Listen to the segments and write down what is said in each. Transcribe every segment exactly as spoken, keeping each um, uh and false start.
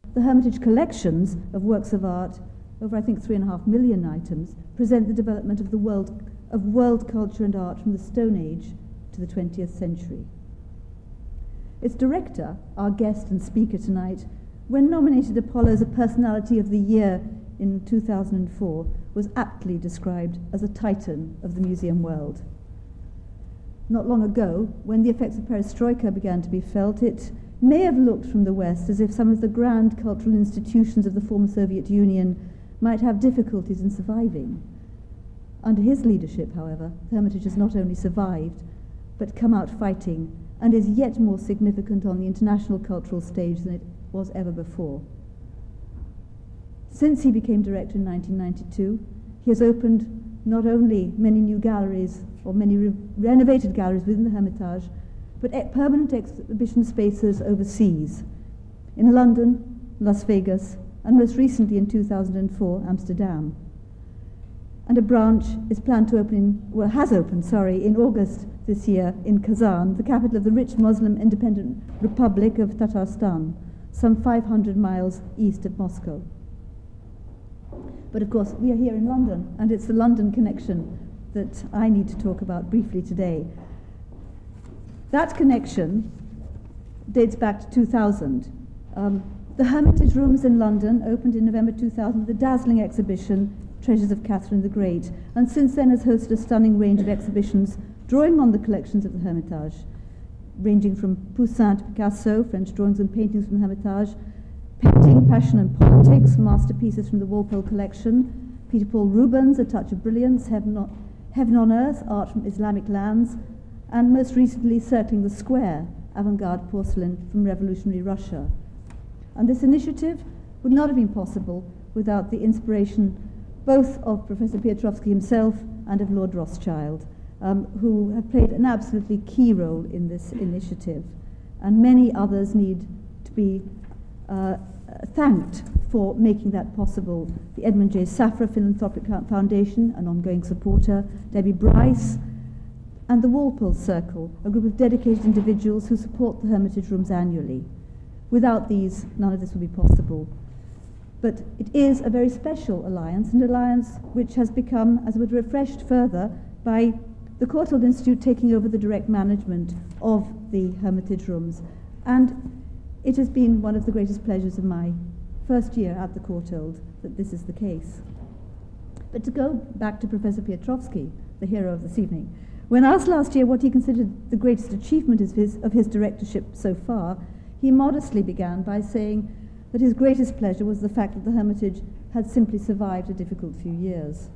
The Hermitage collections of works of art, over I think three and a half million items, present the development of the world of world culture and art from the Stone Age to the twentieth century. Its director, our guest and speaker tonight, when nominated Apollo as a Personality of the Year in two thousand four, was aptly described as a titan of the museum world. Not long ago, when the effects of perestroika began to be felt, it may have looked from the West as if some of the grand cultural institutions of the former Soviet Union might have difficulties in surviving. Under his leadership, however, the Hermitage has not only survived, but come out fighting, and is yet more significant on the international cultural stage than it was ever before. Since he became director in nineteen ninety-two, he has opened not only many new galleries, or many re- renovated galleries within the Hermitage, but e- permanent exhibition spaces overseas, in London, Las Vegas, and most recently in two thousand four, Amsterdam. And a branch is planned to open in, well, has opened, sorry, in August this year in Kazan, the capital of the rich Muslim independent Republic of Tatarstan, some five hundred miles east of Moscow. But of course, we are here in London, and it's the London connection that I need to talk about briefly today. That connection dates back to two thousand. Um, the Hermitage Rooms in London opened in November two thousand with a dazzling exhibition, Treasures of Catherine the Great, and since then has hosted a stunning range of exhibitions drawing on the collections of the Hermitage, ranging from Poussin to Picasso, French drawings and paintings from the Hermitage, painting, passion and politics, masterpieces from the Walpole collection, Peter Paul Rubens, A Touch of Brilliance, Heaven on, Heaven on Earth, art from Islamic lands, and most recently Circling the Square, avant-garde porcelain from revolutionary Russia. And this initiative would not have been possible without the inspiration both of Professor Piotrowski himself and of Lord Rothschild, um, who have played an absolutely key role in this initiative. And many others need to be uh, thanked for making that possible. The Edmund J. Safra Philanthropic Foundation, an ongoing supporter, Debbie Bryce, and the Walpole Circle, a group of dedicated individuals who support the Hermitage Rooms annually. Without these, none of this would be possible. But it is a very special alliance, an alliance which has become, as it would, refreshed further by the Courtauld Institute taking over the direct management of the Hermitage Rooms. And it has been one of the greatest pleasures of my first year at the Courtauld that this is the case. But to go back to Professor Piotrowski, the hero of this evening, when asked last year what he considered the greatest achievement of his, of his directorship so far, he modestly began by saying that his greatest pleasure was the fact that the Hermitage had simply survived a difficult few years.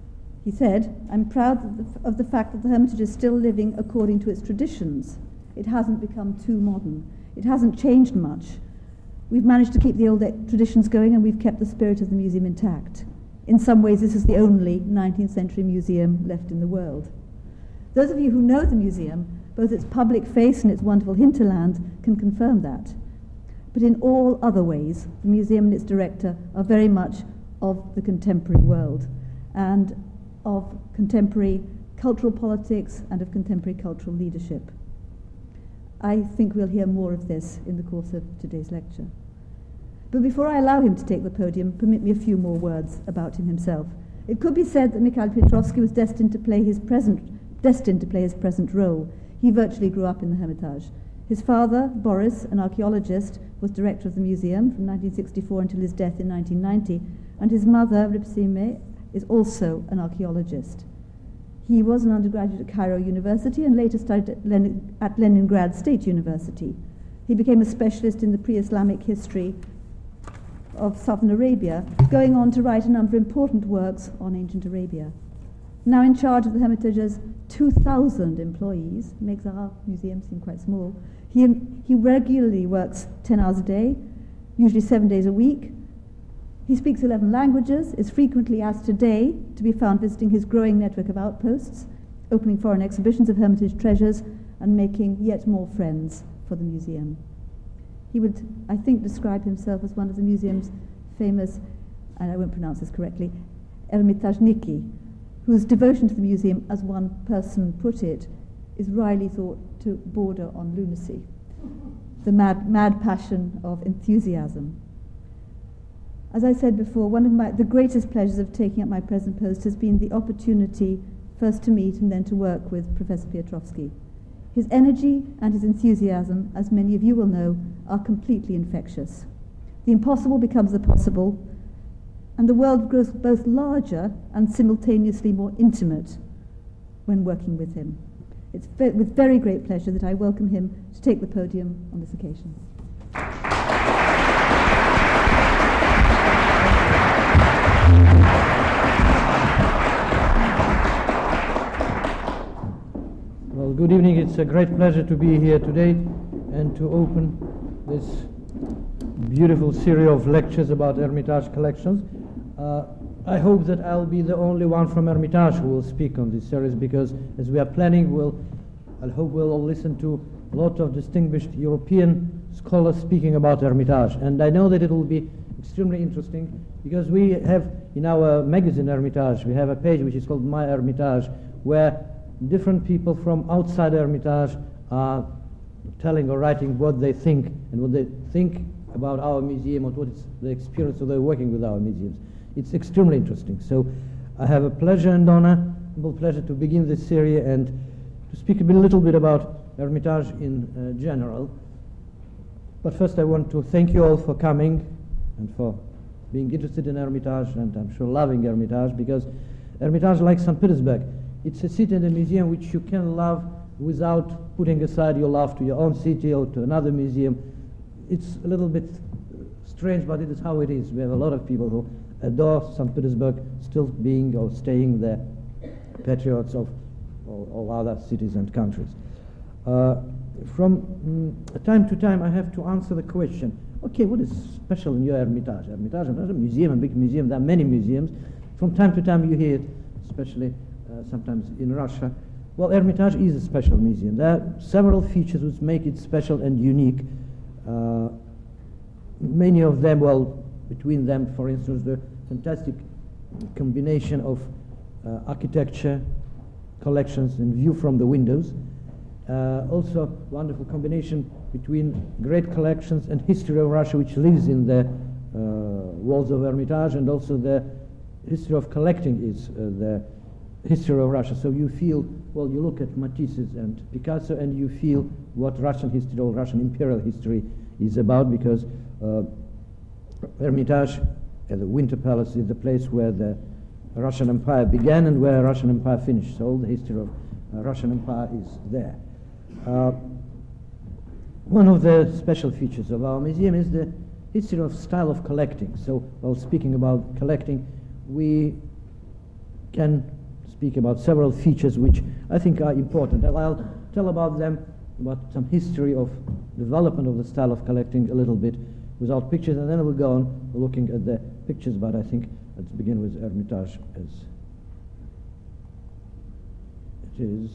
He said, "I'm proud of the, of the fact that the Hermitage is still living according to its traditions. It hasn't become too modern. It hasn't changed much. We've managed to keep the old traditions going, and we've kept the spirit of the museum intact. In some ways, this is the only nineteenth century museum left in the world." Those of you who know the museum, both its public face and its wonderful hinterland, can confirm that. But in all other ways, the museum and its director are very much of the contemporary world and of contemporary cultural politics and of contemporary cultural leadership. I think we'll hear more of this in the course of today's lecture. But before I allow him to take the podium, permit me a few more words about him himself. It could be said that Mikhail Piotrowski was destined to play his present destined to play his present role. He virtually grew up in the Hermitage. His father, Boris, an archaeologist, was director of the museum from nineteen sixty-four until his death in nineteen ninety, and his mother, Ripsime, is also an archaeologist. He was an undergraduate at Cairo University and later studied at, Len- at Leningrad State University. He became a specialist in the pre-Islamic history of southern Arabia, going on to write a number of important works on ancient Arabia. Now in charge of the Hermitage's two thousand employees, makes our museum seem quite small. He, he regularly works ten hours a day, usually seven days a week. He speaks eleven languages, is frequently asked today to be found visiting his growing network of outposts, opening foreign exhibitions of Hermitage treasures, and making yet more friends for the museum. He would, I think, describe himself as one of the museum's famous, and I won't pronounce this correctly, Ermitajniki, whose devotion to the museum, as one person put it, is wryly thought to border on lunacy, the mad, mad passion of enthusiasm. As I said before, one of my, the greatest pleasures of taking up my present post has been the opportunity first to meet and then to work with Professor Piotrowski. His energy and his enthusiasm, as many of you will know, are completely infectious. The impossible becomes the possible, and the world grows both larger and simultaneously more intimate when working with him. It's ve- with very great pleasure that I welcome him to take the podium on this occasion. Well, good evening. It's a great pleasure to be here today and to open this beautiful series of lectures about Hermitage collections. Uh, I hope that I'll be the only one from Hermitage who will speak on this series, because as we are planning, we'll, I hope we'll all listen to a lot of distinguished European scholars speaking about Hermitage. And I know that it will be extremely interesting, because we have in our magazine Hermitage, we have a page which is called My Hermitage, where different people from outside Hermitage are telling or writing what they think and what they think about our museum, or what is the experience of their working with our museums. It's extremely interesting. So I have a pleasure and honor, humble pleasure to begin this series and to speak a bit, little bit about Hermitage in uh, general. But first I want to thank you all for coming and for being interested in Hermitage, and I'm sure loving Hermitage, because Hermitage, like Saint Petersburg, it's a city and a museum which you can love without putting aside your love to your own city or to another museum. It's a little bit strange, but it is how it is. We have a lot of people who adore Saint Petersburg, still being or staying there, patriots of all, all other cities and countries. Uh, from mm, time to time, I have to answer the question, okay, what is special in your Hermitage? Hermitage is a museum, a big museum. There are many museums. From time to time, you hear it, especially uh, sometimes in Russia. Well, Hermitage is a special museum. There are several features which make it special and unique. Uh, many of them, well, between them, for instance, the fantastic combination of uh, architecture, collections, and view from the windows. Uh, also, wonderful combination between great collections and history of Russia, which lives in the uh, walls of Hermitage, and also the history of collecting is uh, the history of Russia. So you feel, well, you look at Matisse's and Picasso, and you feel what Russian history or Russian imperial history is about, because uh, Hermitage, uh, the Winter Palace, is the place where the Russian Empire began and where Russian Empire finished. So all the history of uh, Russian Empire is there. Uh, one of the special features of our museum is the history of style of collecting. So while speaking about collecting, we can speak about several features which I think are important. And I'll tell about them, about some history of development of the style of collecting a little bit without pictures, and then we'll go on looking at the pictures, but I think let's begin with Hermitage as it is.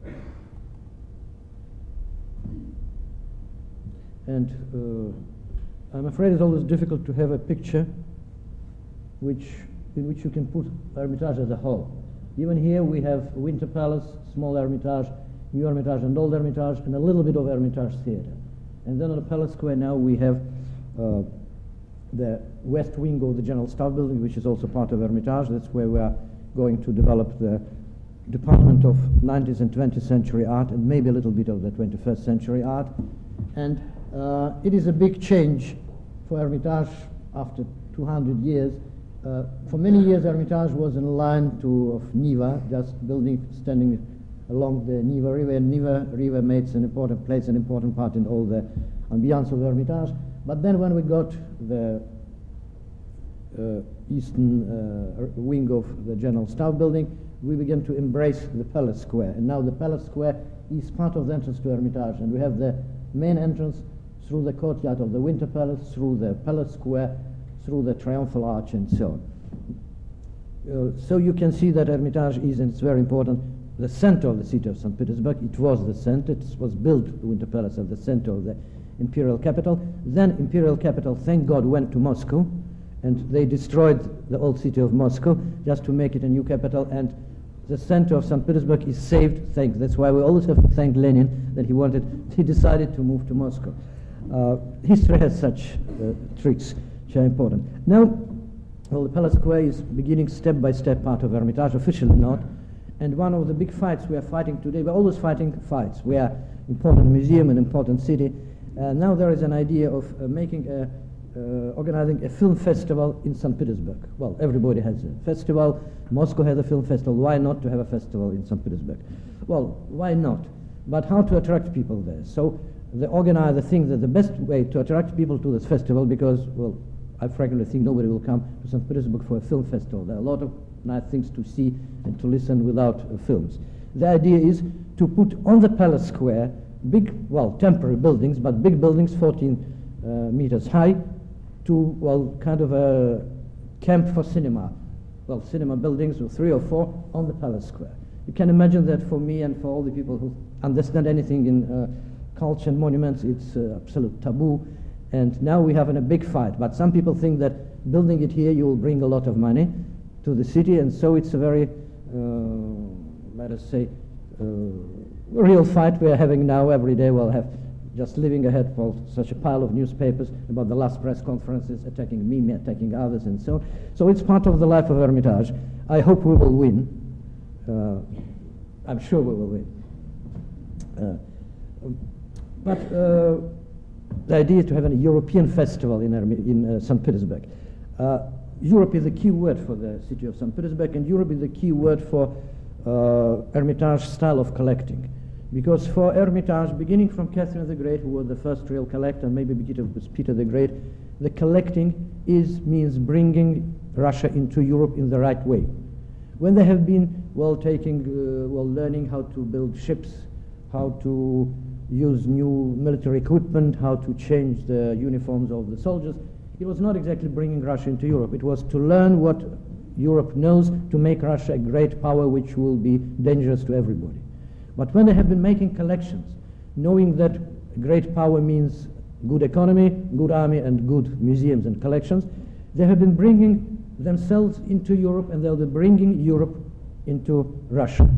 And uh, I'm afraid it's always difficult to have a picture which in which you can put Hermitage as a whole. Even here we have Winter Palace, small Hermitage, New Hermitage and Old Hermitage, and a little bit of Hermitage Theatre. And then on the Palace Square now we have uh, the west wing of the General Staff Building, which is also part of Hermitage. That's where we are going to develop the department of nineteenth and twentieth century art, and maybe a little bit of the twenty-first century art. And uh, it is a big change for Hermitage after two hundred years. Uh, for many years, Hermitage was in line to of Neva, just building, standing along the Neva River, and Neva River makes an important place, an important part in all the ambiance of Hermitage. But then when we got the uh, eastern uh, wing of the General Staff Building, we began to embrace the Palace Square. And now the Palace Square is part of the entrance to Hermitage, and we have the main entrance through the courtyard of the Winter Palace, through the Palace Square, through the Triumphal Arch, and so on. Uh, so you can see that Hermitage is, and it's very important, the center of the city of Saint Petersburg. It was the center. It was built, the Winter Palace, at the center of the imperial capital. Then imperial capital, thank God, went to Moscow, and they destroyed the old city of Moscow just to make it a new capital, and the center of Saint Petersburg is saved. Thank. That's why we always have to thank Lenin that he wanted, he decided to move to Moscow. Uh, history has such uh, tricks. which are important. Now, well, the Palace Square is beginning step by step part of Hermitage, officially not. And one of the big fights we are fighting today, we're always fighting fights. We are important museum, an important city. Uh, now there is an idea of uh, making a, uh, organizing a film festival in Saint Petersburg. Well, everybody has a festival. Moscow has a film festival. Why not to have a festival in Saint Petersburg? Well, why not? But how to attract people there? So the organizer thinks that the best way to attract people to this festival, because, well, I frankly think nobody will come to Saint Petersburg for a film festival. There are a lot of nice things to see and to listen without uh, films. The idea is to put on the Palace Square big, well, temporary buildings, but big buildings, fourteen uh, meters high, to, well, kind of a camp for cinema. Well, cinema buildings, or three or four, on the Palace Square. You can imagine that for me and for all the people who understand anything in uh, culture and monuments, it's uh, absolute taboo. And now we have a big fight. But some people think that building it here, you will bring a lot of money to the city, and so it's a very, uh, let us say, uh, real fight we are having now every day. We'll have just living ahead for such a pile of newspapers about the last press conferences, attacking me, attacking others, and so on. So it's part of the life of Hermitage. I hope we will win. Uh, I'm sure we will win. Uh, but uh, the idea is to have a European festival in, in uh, Saint Petersburg. Uh, Europe is the key word for the city of Saint Petersburg, and Europe is the key word for uh, Hermitage style of collecting. Because for Hermitage, beginning from Catherine the Great, who was the first real collector, maybe Peter, was Peter the Great, the collecting is means bringing Russia into Europe in the right way. When they have been, well, taking, uh, well, learning how to build ships, how to use new military equipment, how to change the uniforms of the soldiers, it was not exactly bringing Russia into Europe. It was to learn what Europe knows to make Russia a great power which will be dangerous to everybody. But when they have been making collections, knowing that great power means good economy, good army, and good museums and collections, they have been bringing themselves into Europe, and they'll be bringing Europe into Russia.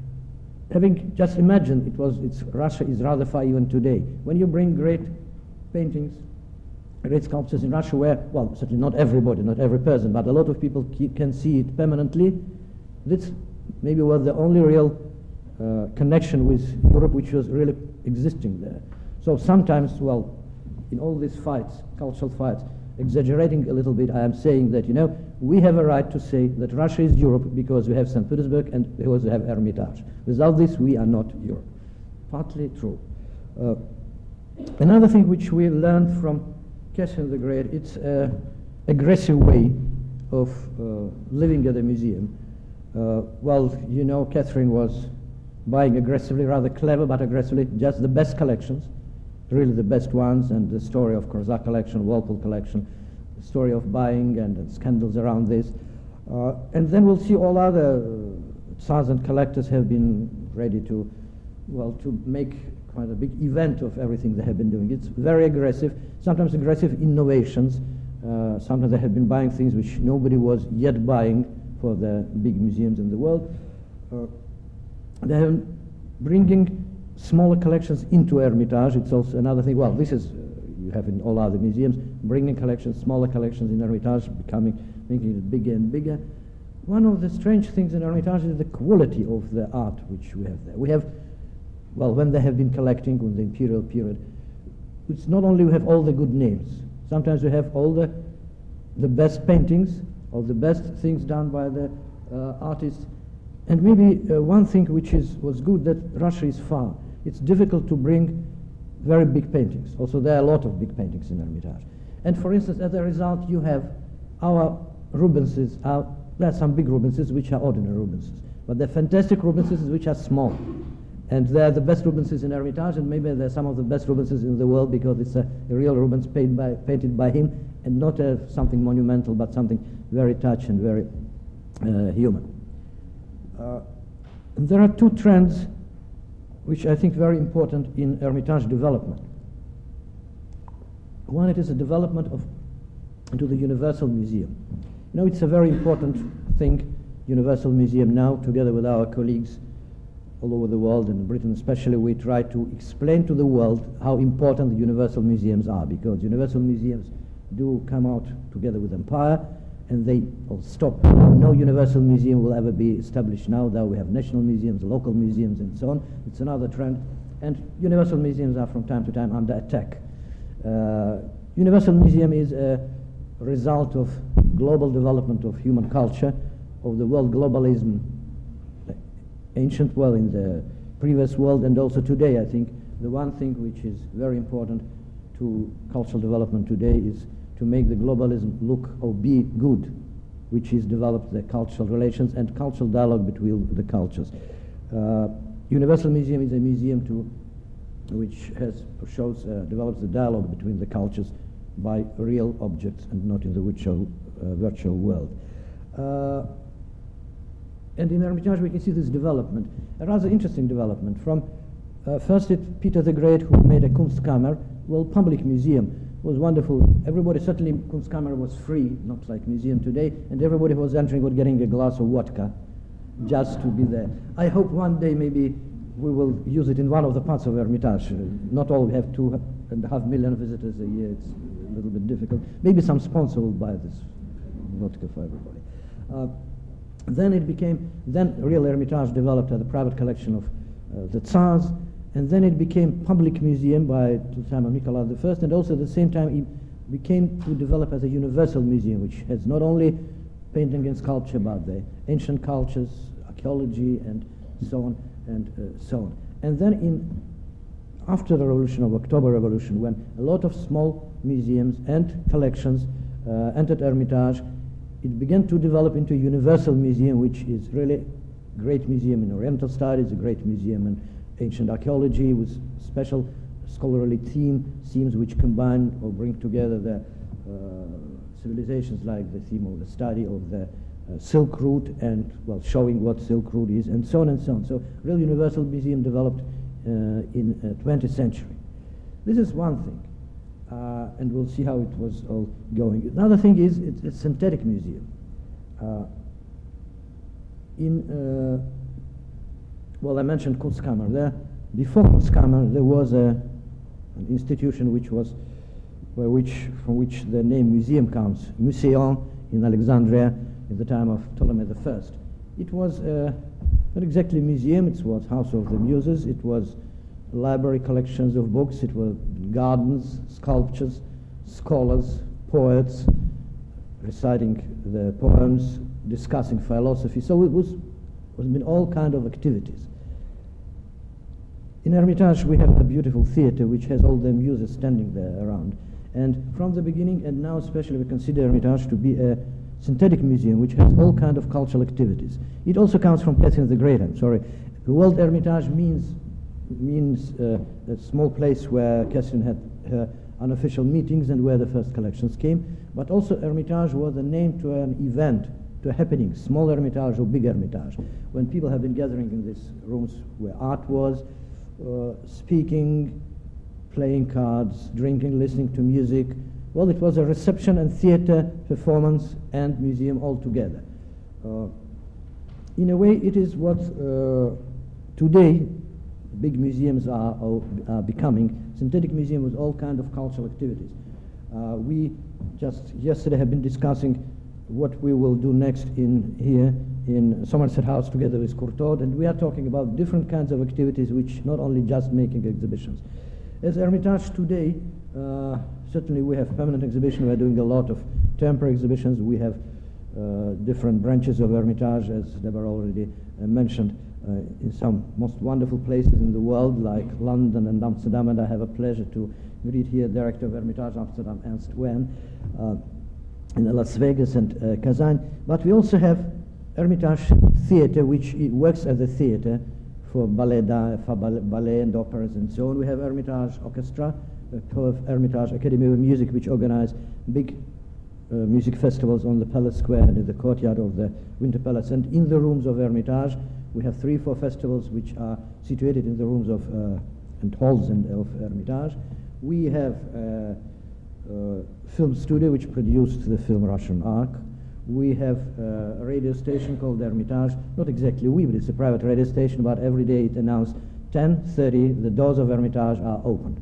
Having just imagined, it was, it's, Russia is rather far even today. When you bring great paintings, great sculptures in Russia where, well, certainly not everybody, not every person, but a lot of people keep, can see it permanently, this maybe was the only real uh, connection with Europe which was really existing there. So sometimes, well, in all these fights, cultural fights, exaggerating a little bit, I am saying that, you know, we have a right to say that Russia is Europe because we have Saint Petersburg and because we have Hermitage. Without this, we are not Europe. Partly true. Uh, another thing which we learned from Catherine the Great, it's an aggressive way of uh, living at a museum. Uh, well, you know, Catherine was buying aggressively, rather clever, but aggressively, just the best collections, really the best ones, and the story of Corsac collection, Walpole collection, the story of buying and, and scandals around this. Uh, and then we'll see all other uh, tsars and collectors have been ready to, well, to make quite a big event of everything they have been doing. It's very aggressive, sometimes aggressive innovations. Uh, sometimes they have been buying things which nobody was yet buying for the big museums in the world. Uh, they have been bringing smaller collections into Hermitage. It's also another thing. Well, this is, uh, you have in all other museums, bringing collections, smaller collections in Hermitage, becoming, making it bigger and bigger. One of the strange things in Hermitage is the quality of the art which we have there. We have, well, when they have been collecting in the imperial period, it's not only we have all the good names, sometimes we have all the, the best paintings, all the best things done by the uh, artists. And maybe uh, one thing which is, was good, that Russia is far. It's difficult to bring very big paintings. Also, there are a lot of big paintings in Hermitage. And for instance, as a result, you have our Rubenses. Our, there are some big Rubenses which are ordinary Rubenses, but they're fantastic Rubenses which are small. And they're the best Rubenses in Hermitage, and maybe they're some of the best Rubenses in the world because it's a, a real Rubens painted by, painted by him, and not a, something monumental, but something very touch and very uh, human. Uh, and there are two trends which I think very important in Hermitage development. One, it is a development of into the Universal Museum. You know, it's a very important thing, Universal Museum now, together with our colleagues all over the world, and Britain especially, we try to explain to the world how important the Universal Museums are, because Universal Museums do come out together with Empire, and they all stop. No universal museum will ever be established now, though we have national museums, local museums, and so on. It's another trend. And universal museums are from time to time under attack. Uh, universal museum is a result of global development of human culture, of the world globalism, ancient world, in the previous world, and also today. I think the one thing which is very important to cultural development today is to make the globalism look or be good, which is develop the cultural relations and cultural dialogue between the cultures. Uh, Universal Museum is a museum to, which has shows uh, develops the dialogue between the cultures by real objects and not in the virtual uh, virtual world. Uh, and in Hermitage we can see this development, a rather interesting development. From uh, first it Peter the Great, who made a Kunstkammer, well, public museum, was wonderful. Everybody, certainly Kunstkammer was free, not like museum today, and everybody who was entering was getting a glass of vodka just to be there. I hope one day maybe we will use it in one of the parts of Hermitage. Uh, not all, we have two and a half million visitors a year. It's a little bit difficult. Maybe some sponsor will buy this vodka for everybody. Uh, then it became, then real Hermitage developed as a private collection of uh, the Tsars, and then it became public museum by the time of Nicholas the First, and also at the same time it became to develop as a universal museum, which has not only painting and sculpture, but the ancient cultures, archaeology, and so on and uh, so on. And then in after the revolution of October Revolution, when a lot of small museums and collections uh, entered Hermitage, it began to develop into a universal museum, which is really a great museum in Oriental studies, a great museum in ancient archaeology with special scholarly theme, themes which combine or bring together the uh, civilizations, like the theme of the study of the uh, Silk Route and, well, showing what Silk Route is, and so on and so on. So real universal museum developed uh, in uh, twentieth century. This is one thing, uh, and we'll see how it was all going. Another thing is it's a synthetic museum. Uh, in uh, well, I mentioned Kunstkammer there. Before Kunstkammer, there was a, an institution which was, where which, from which the name museum comes, Museion in Alexandria in the time of Ptolemy the First. It was uh, not exactly a museum, it was House of the Muses, it was library collections of books, it was gardens, sculptures, scholars, poets, reciting the poems, discussing philosophy. So it was, was been all kind of activities. In Hermitage we have a beautiful theater which has all the muses standing there around. And from the beginning, and now especially, we consider Hermitage to be a synthetic museum which has all kind of cultural activities. It also comes from Catherine the Great, I'm sorry. The word Hermitage means, means uh, a small place where Catherine had her unofficial meetings and where the first collections came. But also Hermitage was a name to an event, to a happening, small Hermitage or big Hermitage, when people have been gathering in these rooms where art was, uh, speaking, playing cards, drinking, listening to music. Well, it was a reception and theater, performance and museum all together. Uh, in a way, it is what uh, today big museums are, are, are becoming. Synthetic museum with all kind of cultural activities. Uh, we just yesterday have been discussing what we will do next in here in Somerset House together with Courtauld, and we are talking about different kinds of activities which not only just making exhibitions. As Hermitage today, uh, certainly we have permanent exhibition. We are doing a lot of temporary exhibitions. We have uh, different branches of Hermitage, as Deborah already uh, mentioned, uh, in some most wonderful places in the world, like London and Amsterdam. And I have a pleasure to greet here Director of Hermitage Amsterdam, Ernst Wen, uh, in Las Vegas and uh, Kazan. But we also have Hermitage Theatre, which works as a theatre for ballet, for ballet and operas and so on. We have Hermitage Orchestra, uh, Hermitage Academy of Music, which organize big uh, music festivals on the Palace Square and in the courtyard of the Winter Palace. And in the rooms of Hermitage, we have three, four festivals which are situated in the rooms of uh, and halls and of Hermitage. We have a uh, uh, film studio which produced the film Russian Ark. We have uh, a radio station called Hermitage, not exactly we, but it's a private radio station, but every day it announced ten thirty, the doors of Hermitage are open.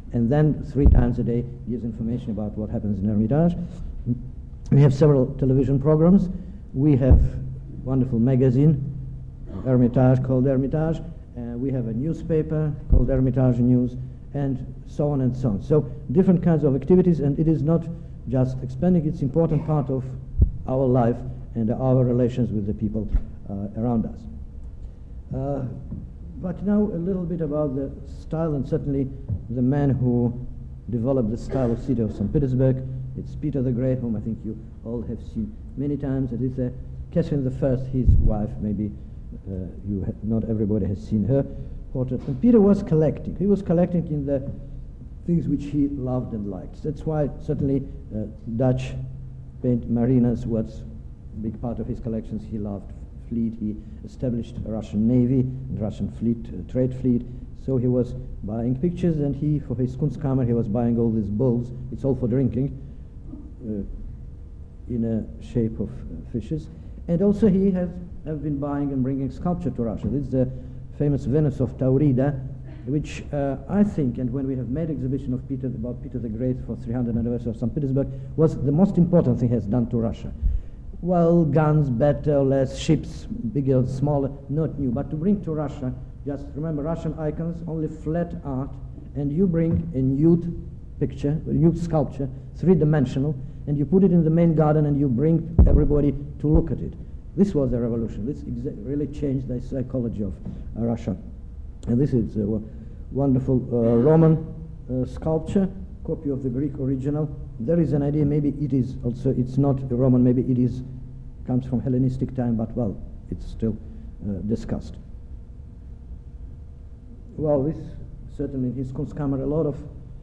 And then three times a day gives information about what happens in Hermitage. We have several television programs. We have wonderful magazine, Hermitage, called Hermitage. Uh, we have a newspaper called Hermitage News, and so on and so on. So different kinds of activities, and it is not just expanding, it's an important part of our life and our relations with the people uh, around us. Uh, but now a little bit about the style, and certainly the man who developed the style of city of Saint Petersburg. It's Peter the Great, whom I think you all have seen many times. It is uh, Catherine the First, his wife. Maybe uh, you ha not everybody has seen her portrait. And Peter was collecting. He was collecting in the things which he loved and liked. That's why certainly uh, Dutch paint marinas was a big part of his collections. He loved fleet. He established a Russian navy, a Russian fleet, uh, trade fleet. So he was buying pictures, and he, for his Kunstkammer, he was buying all these bowls. It's all for drinking, uh, in a shape of uh, fishes. And also he has have been buying and bringing sculpture to Russia. This is the famous Venus of Taurida, which uh, I think, and when we have made exhibition of Peter, about Peter the Great for three hundredth anniversary of Saint Petersburg, was the most important thing he has done to Russia. Well, guns, better or less, ships, bigger, smaller, not new, but to bring to Russia, just remember Russian icons, only flat art, and you bring a nude picture, a nude sculpture, three-dimensional, and you put it in the main garden and you bring everybody to look at it. This was a revolution. This really changed the psychology of uh, Russia. And this is a wonderful uh, Roman uh, sculpture, copy of the Greek original. There is an idea, maybe it is also, it's not Roman, maybe it is, comes from Hellenistic time, but well, it's still uh, discussed. Well, this certainly in his Kunstkammer, a lot of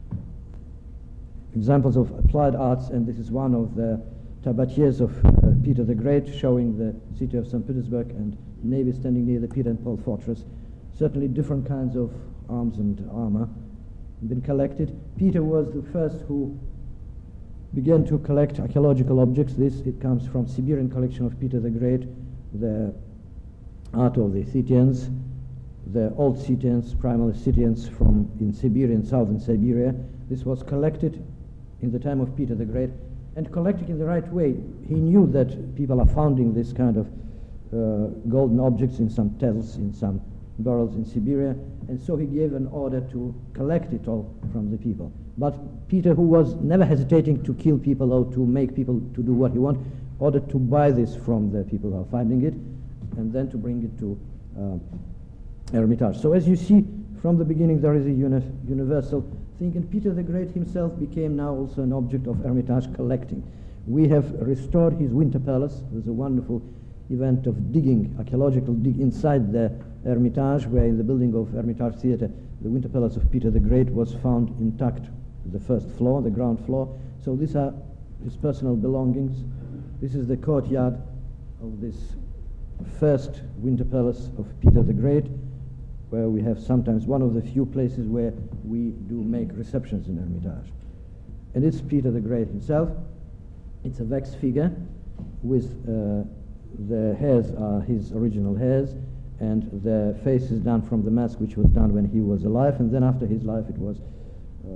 examples of applied arts, and this is one of the tabatiers of uh, Peter the Great, showing the city of Saint Petersburg and navy standing near the Peter and Paul fortress. Certainly different kinds of arms and armor have been collected. Peter was the first who began to collect archaeological objects. This, it comes from Siberian collection of Peter the Great, the art of the Scythians, the old Scythians, primal Scythians from in Siberia, in southern Siberia. This was collected in the time of Peter the Great, and collected in the right way. He knew that people are finding this kind of uh, golden objects in some tells, in some barrels in Siberia, and so he gave an order to collect it all from the people. But Peter, who was never hesitating to kill people or to make people to do what he wanted, ordered to buy this from the people who are finding it, and then to bring it to uh, Hermitage. So as you see, from the beginning there is a uni universal thing, and Peter the Great himself became now also an object of Hermitage collecting. We have restored his Winter Palace. There's a wonderful event of digging, archaeological dig inside the Hermitage, where in the building of Hermitage Theatre, the Winter Palace of Peter the Great was found intact, the first floor, the ground floor. So these are his personal belongings. This is the courtyard of this first Winter Palace of Peter the Great, where we have sometimes one of the few places where we do make receptions in Hermitage. And it's Peter the Great himself. It's a wax figure with uh, the hairs are his original hairs, and the face is done from the mask which was done when he was alive, and then after his life it was uh,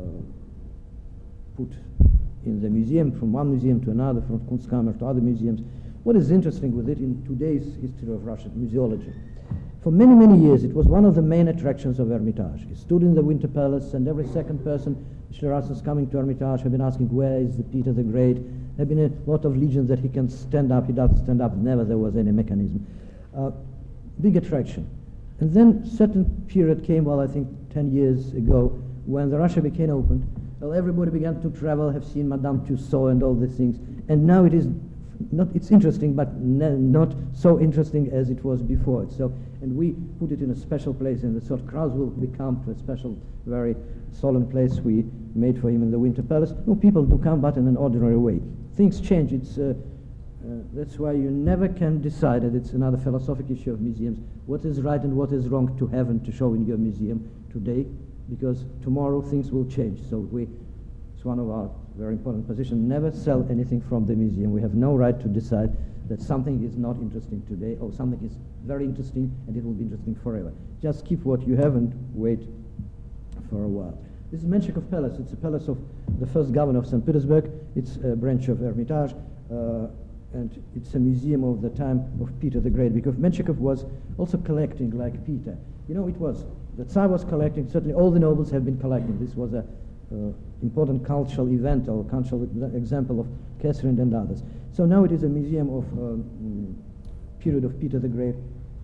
put in the museum, from one museum to another, from Kunstkammer to other museums. What is interesting with it in today's history of Russian museology, for many, many years, it was one of the main attractions of Hermitage. It stood in the Winter Palace, and every second person, Russians coming to Hermitage, have been asking, where is the Peter the Great? There have been a lot of legends that he can stand up. He doesn't stand up. Never there was any mechanism. Uh, big attraction. And then certain period came, well, I think ten years ago, when the Russia became opened. Well, everybody began to travel, have seen Madame Tussauds and all these things. And now it is not, it's interesting, but not so interesting as it was before. So, and we put it in a special place, and the sort of crowds will become to a special, very solemn place we made for him in the Winter Palace. No, people do come, but in an ordinary way. Things change. It's uh, uh, that's why you never can decide, and it's another philosophical issue of museums, what is right and what is wrong to have and to show in your museum today, because tomorrow things will change. So we, it's one of our very important positions. Never sell anything from the museum. We have no right to decide that something is not interesting today, or something is very interesting and it will be interesting forever. Just keep what you have and wait for a while. This is Menshikov Palace. It's a palace of the first governor of Saint Petersburg. It's a branch of Hermitage, uh, and it's a museum of the time of Peter the Great, because Menshikov was also collecting like Peter. You know, it was, the Tsar was collecting, certainly all the nobles have been collecting. This was a uh, important cultural event or cultural example of Catherine and others. So now it is a museum of um, period of Peter the Great,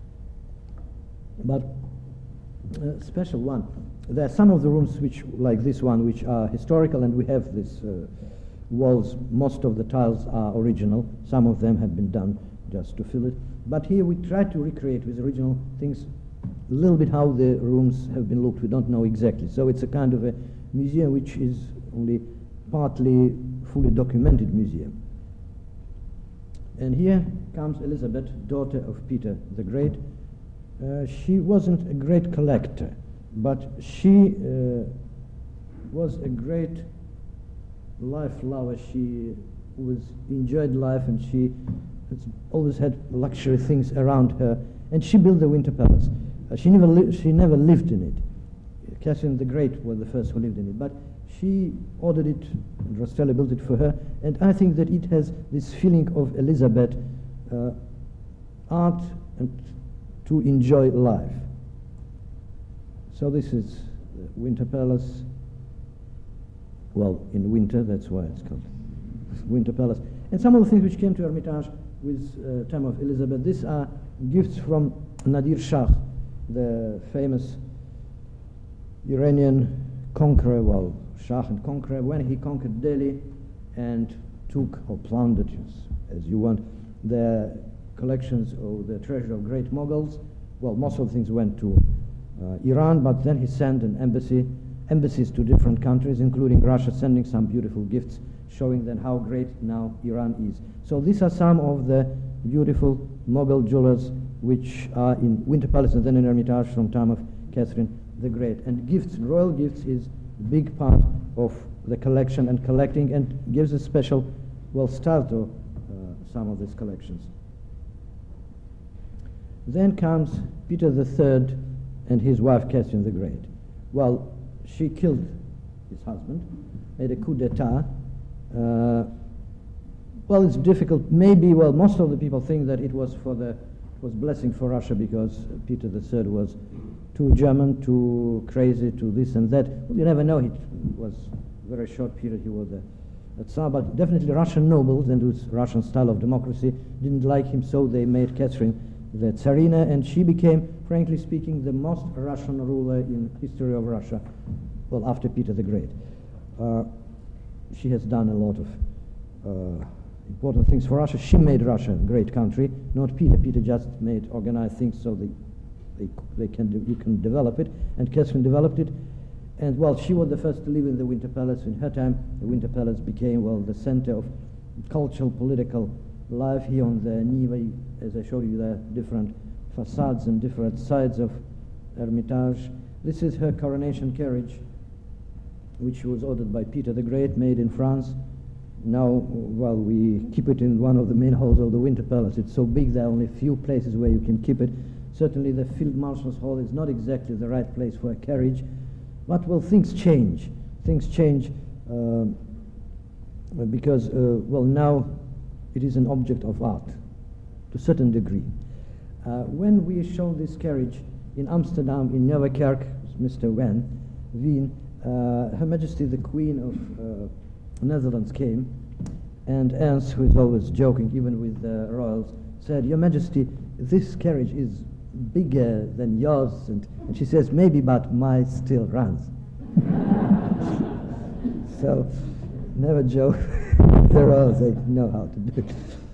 but a special one. There are some of the rooms which, like this one, which are historical, and we have these uh, walls. Most of the tiles are original. Some of them have been done just to fill it. But here we try to recreate with original things a little bit how the rooms have been looked. We don't know exactly. So it's a kind of a museum which is only partly fully documented museum. And here comes Elizabeth, daughter of Peter the Great. Uh, she wasn't a great collector, but she uh, was a great life lover. She was enjoyed life, and she has always had luxury things around her. And she built the Winter Palace. Uh, she never li- she never lived in it. Catherine the Great was the first who lived in it, but she ordered it, and Rastrelli built it for her. And I think that it has this feeling of Elizabeth, uh, art and to enjoy life. So this is the Winter Palace. Well, in winter, that's why it's called Winter Palace. And some of the things which came to Hermitage with uh, time of Elizabeth, these are gifts from Nadir Shah, the famous Iranian conqueror, well, Shah and conqueror, when he conquered Delhi and took or plundered, as you want, the collections or the treasure of great Mughals. Well, most of the things went to uh, Iran, but then he sent an embassy, embassies to different countries, including Russia, sending some beautiful gifts, showing then how great now Iran is. So these are some of the beautiful Mughal jewelers which are in Winter Palace and then in Hermitage from time of Catherine the Great. And gifts, royal gifts, is a big part of the collection and collecting, and gives a special, well, style to uh, some of these collections. Then comes Peter the Third and his wife Catherine the Great. Well, she killed his husband, made a coup d'etat. Uh, well, it's difficult. Maybe, well, most of the people think that it was for the it was blessing for Russia, because Peter the Third was too German, too crazy, too this and that. Well, you never know. It was a very short period he was a, a Tsar, but definitely Russian nobles, and with Russian style of democracy, didn't like him, so they made Catherine the Tsarina, and she became, frankly speaking, the most Russian ruler in history of Russia, well, after Peter the Great. Uh, she has done a lot of uh, important things for Russia. She made Russia a great country, not Peter. Peter just made organized things so they, they, they can do, you can develop it, and Catherine developed it. And, well, she was the first to live in the Winter Palace. In her time, the Winter Palace became, well, the center of cultural, political life here on the Niva. As I showed you, there are different facades and different sides of Hermitage. This is her coronation carriage, which was ordered by Peter the Great, made in France. Now, well, we keep it in one of the main halls of the Winter Palace. It's so big, there are only a few places where you can keep it. Certainly the Field Marshal's Hall is not exactly the right place for a carriage, but, well, things change. Things change uh, because, uh, well, now it is an object of art to a certain degree. Uh, when we showed this carriage in Amsterdam, in Nieuwekerk, Mister Wen, Wien, uh, Her Majesty the Queen of uh, Netherlands came, and Ernst, who is always joking even with the royals, said, "Your Majesty, this carriage is bigger than yours," and, and she says, "Maybe, but mine still runs." So, never joke. The royals, they know how to do it.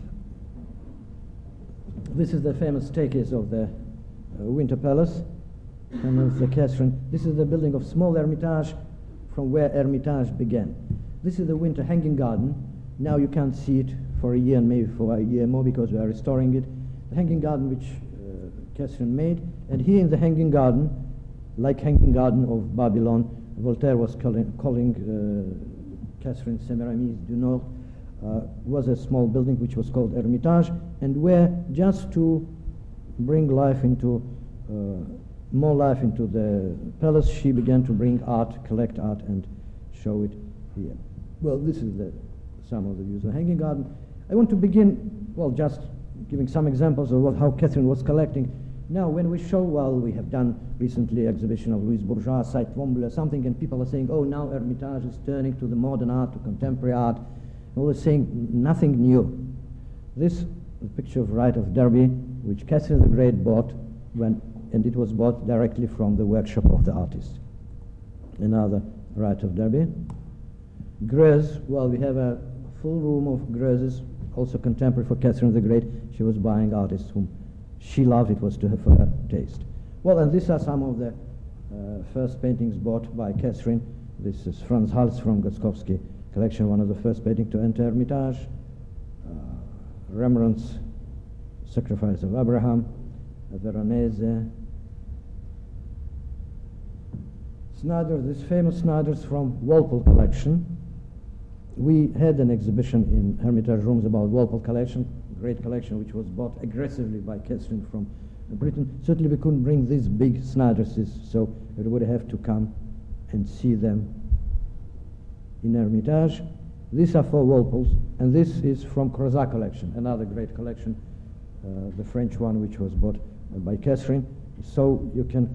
This is the famous staircase of the uh, Winter Palace, and of the Catherine. This is the building of small Hermitage, from where Hermitage began. This is the winter hanging garden. Now you can't see it for a year and maybe for a year more, because we are restoring it. The hanging garden which uh, Catherine made. And here in the hanging garden, like hanging garden of Babylon, Voltaire was calling, calling uh, Catherine Semiramis du Nord, uh, was a small building which was called Hermitage, and where, just to bring life into uh, more life into the palace, she began to bring art, collect art, and show it here. Well, this is the, some of the views of the Hanging Garden. I want to begin, well, just giving some examples of what, how Catherine was collecting. Now, when we show, well, we have done recently exhibition of Louise Bourgeois, Site Twombly or something, and people are saying, oh, now Hermitage is turning to the modern art, to contemporary art. Well, they're saying nothing new. This the picture of Right of Derby, which Catherine the Great bought, when, and it was bought directly from the workshop of the artist. Another Right of Derby. Greuze, well, we have a full room of Greuzes, also contemporary for Catherine the Great. She was buying artists whom she loved. It was to her, for her taste. Well, and these are some of the uh, first paintings bought by Catherine. This is Franz Hals from Goskowski collection, one of the first paintings to enter Hermitage. Uh, Rembrandt's Sacrifice of Abraham, Veronese. Snyder, this famous Snyder's from Walpole collection. We had an exhibition in Hermitage rooms about Walpole collection, great collection which was bought aggressively by Catherine from Britain. Certainly we couldn't bring these big Snyderses, so we would have to come and see them in Hermitage. These are for Walpole's, and this is from Crozat collection, another great collection, uh, the French one which was bought uh, by Catherine. So you can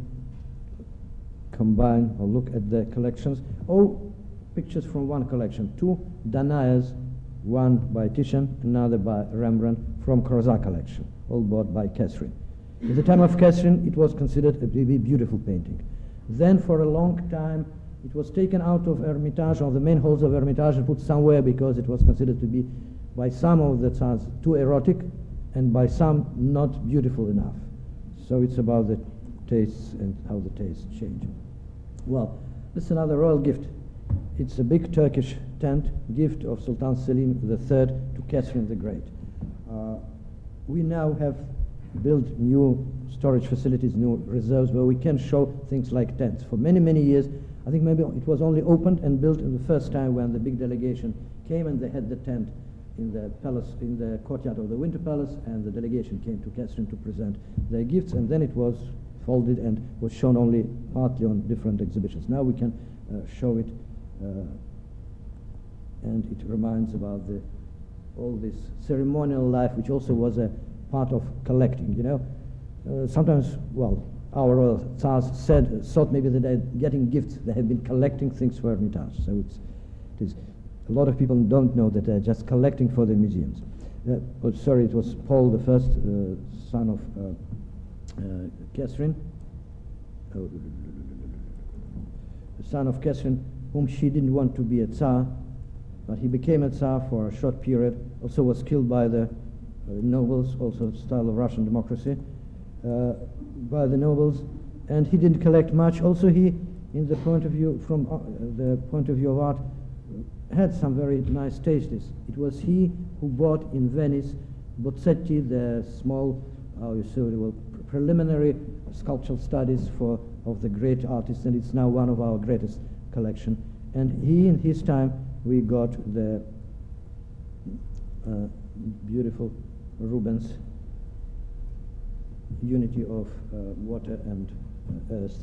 combine or look at the collections. Oh, pictures from one collection, two Danaias, one by Titian, another by Rembrandt, from Crozat collection, all bought by Catherine. At the time of Catherine, it was considered a very beautiful painting. Then for a long time, it was taken out of Hermitage, of the main halls of Hermitage, and put somewhere because it was considered to be, by some of the Tsars, too erotic, and by some not beautiful enough. So it's about the tastes and how the tastes change. Well, this is another royal gift. It's a big Turkish tent, gift of Sultan Selim the Third to Catherine the Great. Uh, we now have built new storage facilities, new reserves, where we can show things like tents. For many, many years, I think maybe it was only opened and built in the first time when the big delegation came and they had the tent in the palace, in the courtyard of the Winter Palace, and the delegation came to Catherine to present their gifts, and then it was folded and was shown only partly on different exhibitions. Now we can uh, show it, uh, and it reminds about the all this ceremonial life, which also was a part of collecting, you know. Uh, sometimes, well, our royal Tsars said, thought maybe that they're getting gifts. They have been collecting things for Hermitage. So it's, it is, a lot of people don't know that they're just collecting for the museums. Uh, oh, sorry, it was Paul the First, uh, son of uh, uh, Catherine, oh, the son of Catherine, whom she didn't want to be a Tsar, but he became a Tsar for a short period, also was killed by the uh, nobles, also style of Russian democracy, uh, by the nobles, and he didn't collect much. Also he, in the point of view, from uh, the point of view of art, had some very nice tastes. It was he who bought in Venice Bozzetti, the small, how you say, well, preliminary sculptural studies for of the great artists, and it's now one of our greatest collection. And he, in his time, we got the uh, beautiful Rubens unity of uh, water and uh, earth.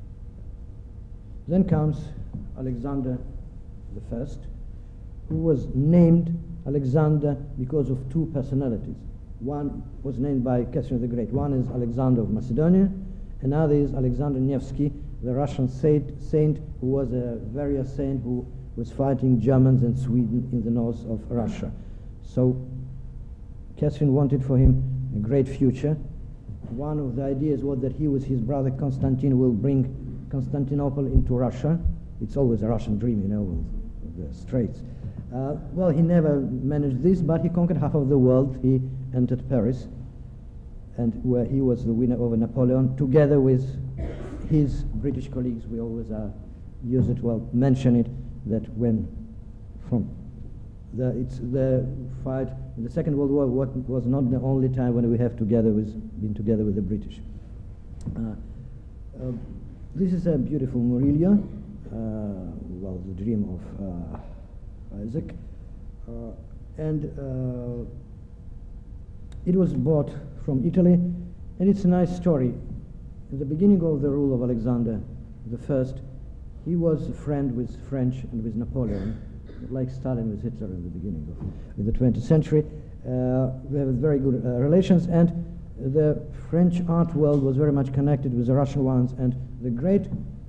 Then comes Alexander the First, who was named Alexander because of two personalities. One was named by Catherine the Great. One is Alexander of Macedonia, another is Alexander Nevsky, the Russian saint, saint who was a warrior saint who was fighting Germans and Sweden in the north of Russia. So Catherine wanted for him a great future. One of the ideas was that he with his brother Constantine will bring Constantinople into Russia. It's always a Russian dream, you know, with the Straits. Uh, well, he never managed this, but he conquered half of the world. He entered Paris, and where he was the winner over Napoleon, together with his British colleagues. We always uh, use it, well, mention it, that when from the, it's the fight in the Second World War, what was not the only time when we have together with, been together with the British. Uh, uh, this is a beautiful Murillo, uh, well, the dream of uh, Isaac, uh, and uh, it was bought from Italy, and it's a nice story. in the beginning of the rule of Alexander the First, he was a friend with French and with Napoleon, like Stalin with Hitler in the beginning of in the twentieth century. Uh, we have very good uh, relations, and the French art world was very much connected with the Russian ones, and the great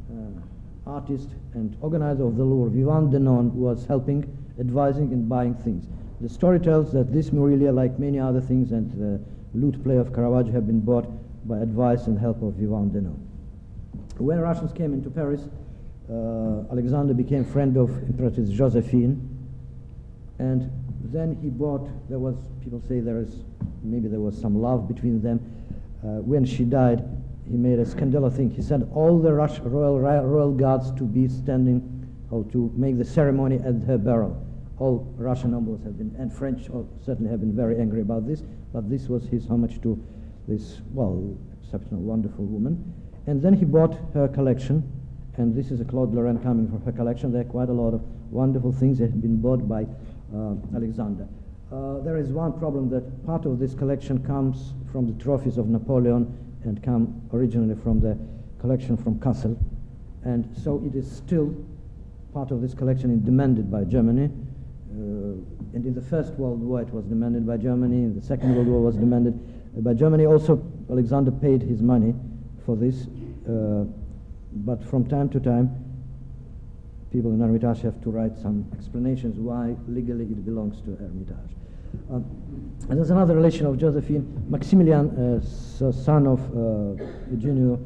uh, artist and organizer of the Louvre, Vivant Denon, was helping, advising, and buying things. The story tells that this Murillo, like many other things, and the lute play of Caravaggio have been bought by advice and help of Vivant Denon. When Russians came into Paris, uh, Alexander became friend of Empress Josephine, and then he bought, there was, people say there is, maybe there was some love between them. Uh, when she died, he made a scandalous thing. He sent all the Rush, royal, royal guards to be standing, or to make the ceremony at her burial. All Russian nobles have been, and French certainly have been very angry about this, but this was his homage to this, well, exceptional, wonderful woman. And then he bought her collection, and this is a Claude Lorraine coming from her collection. There are quite a lot of wonderful things that have been bought by uh, Alexander. Uh, there is one problem, that part of this collection comes from the trophies of Napoleon and come originally from the collection from Kassel, and so it is still part of this collection is demanded by Germany. Uh, and in the First World War it was demanded by Germany, in the Second World War was demanded by Germany. Also, Alexander paid his money for this, uh, but from time to time people in Hermitage have to write some explanations why legally it belongs to Hermitage. Um, and there's another relation of Josephine. Maximilian, uh, so son of uh, Eugenio,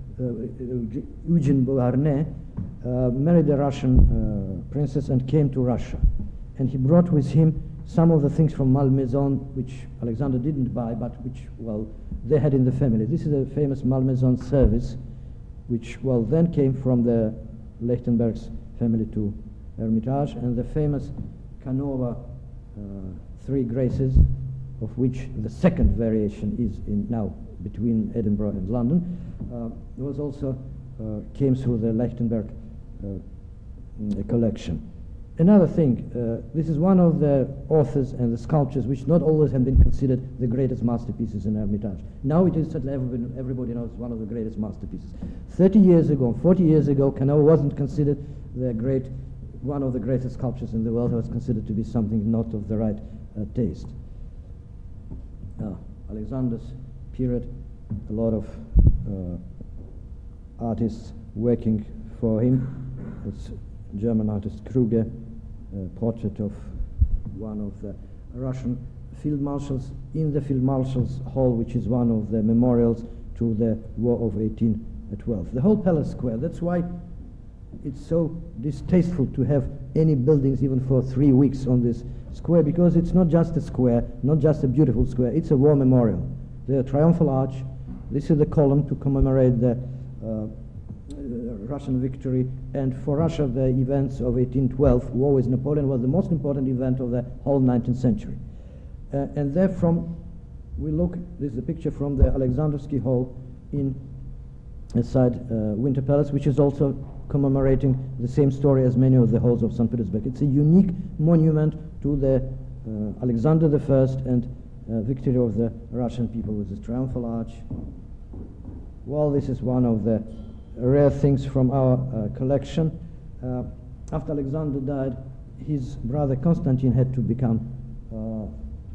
uh, Eugene Beauharnais, uh, married a Russian uh, princess and came to Russia. And he brought with him some of the things from Malmaison, which Alexander didn't buy, but which, well, they had in the family. This is a famous Malmaison service, which, well, then came from the Lechtenberg's family to Hermitage, and the famous Canova uh, Three Graces, of which the second variation is in now between Edinburgh and London, uh, was also uh, came through the Lechtenberg uh, collection. Another thing, uh, this is one of the authors and the sculptures which not always have been considered the greatest masterpieces in Hermitage. Now it is certainly everybody, everybody knows one of the greatest masterpieces. Thirty years ago, forty years ago, Canova wasn't considered the great, one of the greatest sculptures in the world. It was considered to be something not of the right uh, taste. Uh, Alexander's period, a lot of uh, artists working for him. It's German artist Kruger, a portrait of one of the Russian field marshals in the Field Marshals Hall, which is one of the memorials to the War of eighteen twelve. The whole Palace Square, that's why it's so distasteful to have any buildings even for three weeks on this square, because it's not just a square, not just a beautiful square, it's a war memorial. The Triumphal Arch, this is the column to commemorate the uh, Russian victory, and for Russia the events of eighteen twelve, war with Napoleon, was the most important event of the whole nineteenth century. Uh, and there from, we look, this is a picture from the Alexandrovsky Hall in inside uh, Winter Palace, which is also commemorating the same story as many of the halls of Saint Petersburg. It's a unique monument to the uh, Alexander the First and uh, victory of the Russian people with this triumphal arch. Well, this is one of the rare things from our uh, collection. Uh, after Alexander died, his brother Constantine had to become uh,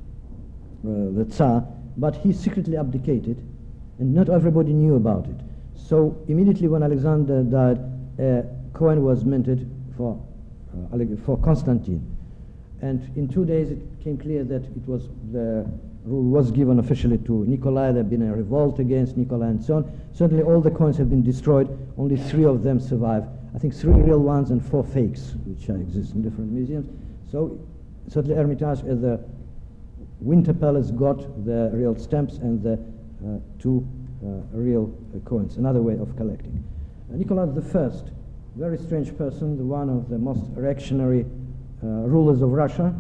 uh, the Tsar, but he secretly abdicated, and not everybody knew about it. So immediately when Alexander died, a coin was minted for, uh, for Constantine. And in two days it became clear that it was, the rule was given officially to Nikolai. There had been a revolt against Nikolai and so on. Certainly all the coins have been destroyed. Only three of them survive. I think three real ones and four fakes, which exist in different museums. So certainly Hermitage at the Winter Palace got the real stamps and the uh, two uh, real uh, coins, another way of collecting. Uh, Nicholas the First, very strange person, the one of the most reactionary uh, rulers of Russia,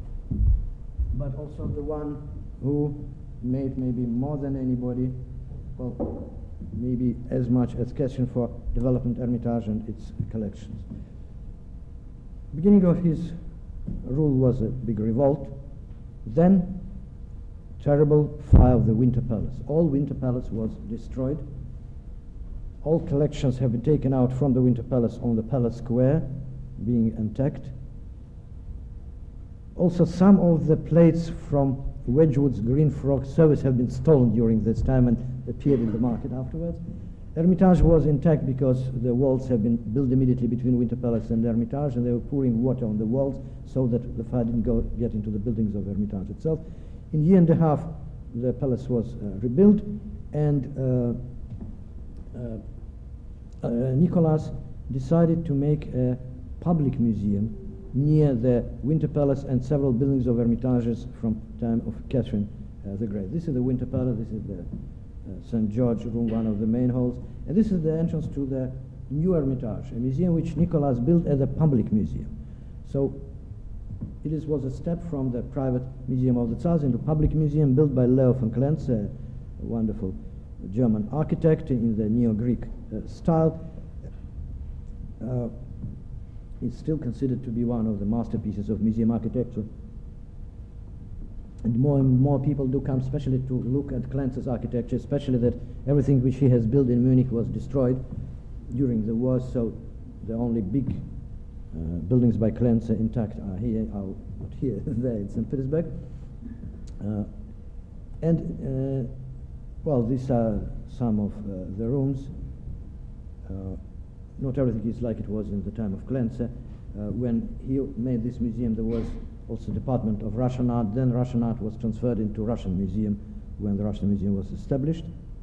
but also the one who made maybe more than anybody, well, maybe as much as Catherine for development Hermitage and its collections. Beginning of his rule was a big revolt, then terrible fire of the Winter Palace. All Winter Palace was destroyed, all collections have been taken out from the Winter Palace on the Palace Square, being intact. Also, some of the plates from Wedgwood's Green Frog service have been stolen during this time and appeared in the market afterwards. Hermitage was intact because the walls have been built immediately between Winter Palace and Hermitage, and they were pouring water on the walls so that the fire didn't go get into the buildings of Hermitage itself. In a year and a half, the palace was uh, rebuilt, and uh, uh, uh, Nicholas decided to make a public museum near the Winter Palace and several buildings of Hermitages from time of Catherine uh, the Great. This is the Winter Palace, this is the uh, Saint George room, one of the main halls, and this is the entrance to the new Hermitage, a museum which Nicholas built as a public museum. So it is, was a step from the private museum of the Tsars into public museum built by Leo von Klenze, a wonderful German architect in the neo-Greek uh, style. Uh, it's still considered to be one of the masterpieces of museum architecture. And more and more people do come, especially to look at Klenze's architecture, especially that everything which he has built in Munich was destroyed during the war, so the only big uh, buildings by Klenze intact are here, are not here, there in Saint Petersburg. Uh, and, uh, well, these are some of uh, the rooms. Uh, not everything is like it was in the time of Klenze. Uh, when he made this museum, there was also Department of Russian Art. Then Russian art was transferred into Russian Museum when the Russian Museum was established.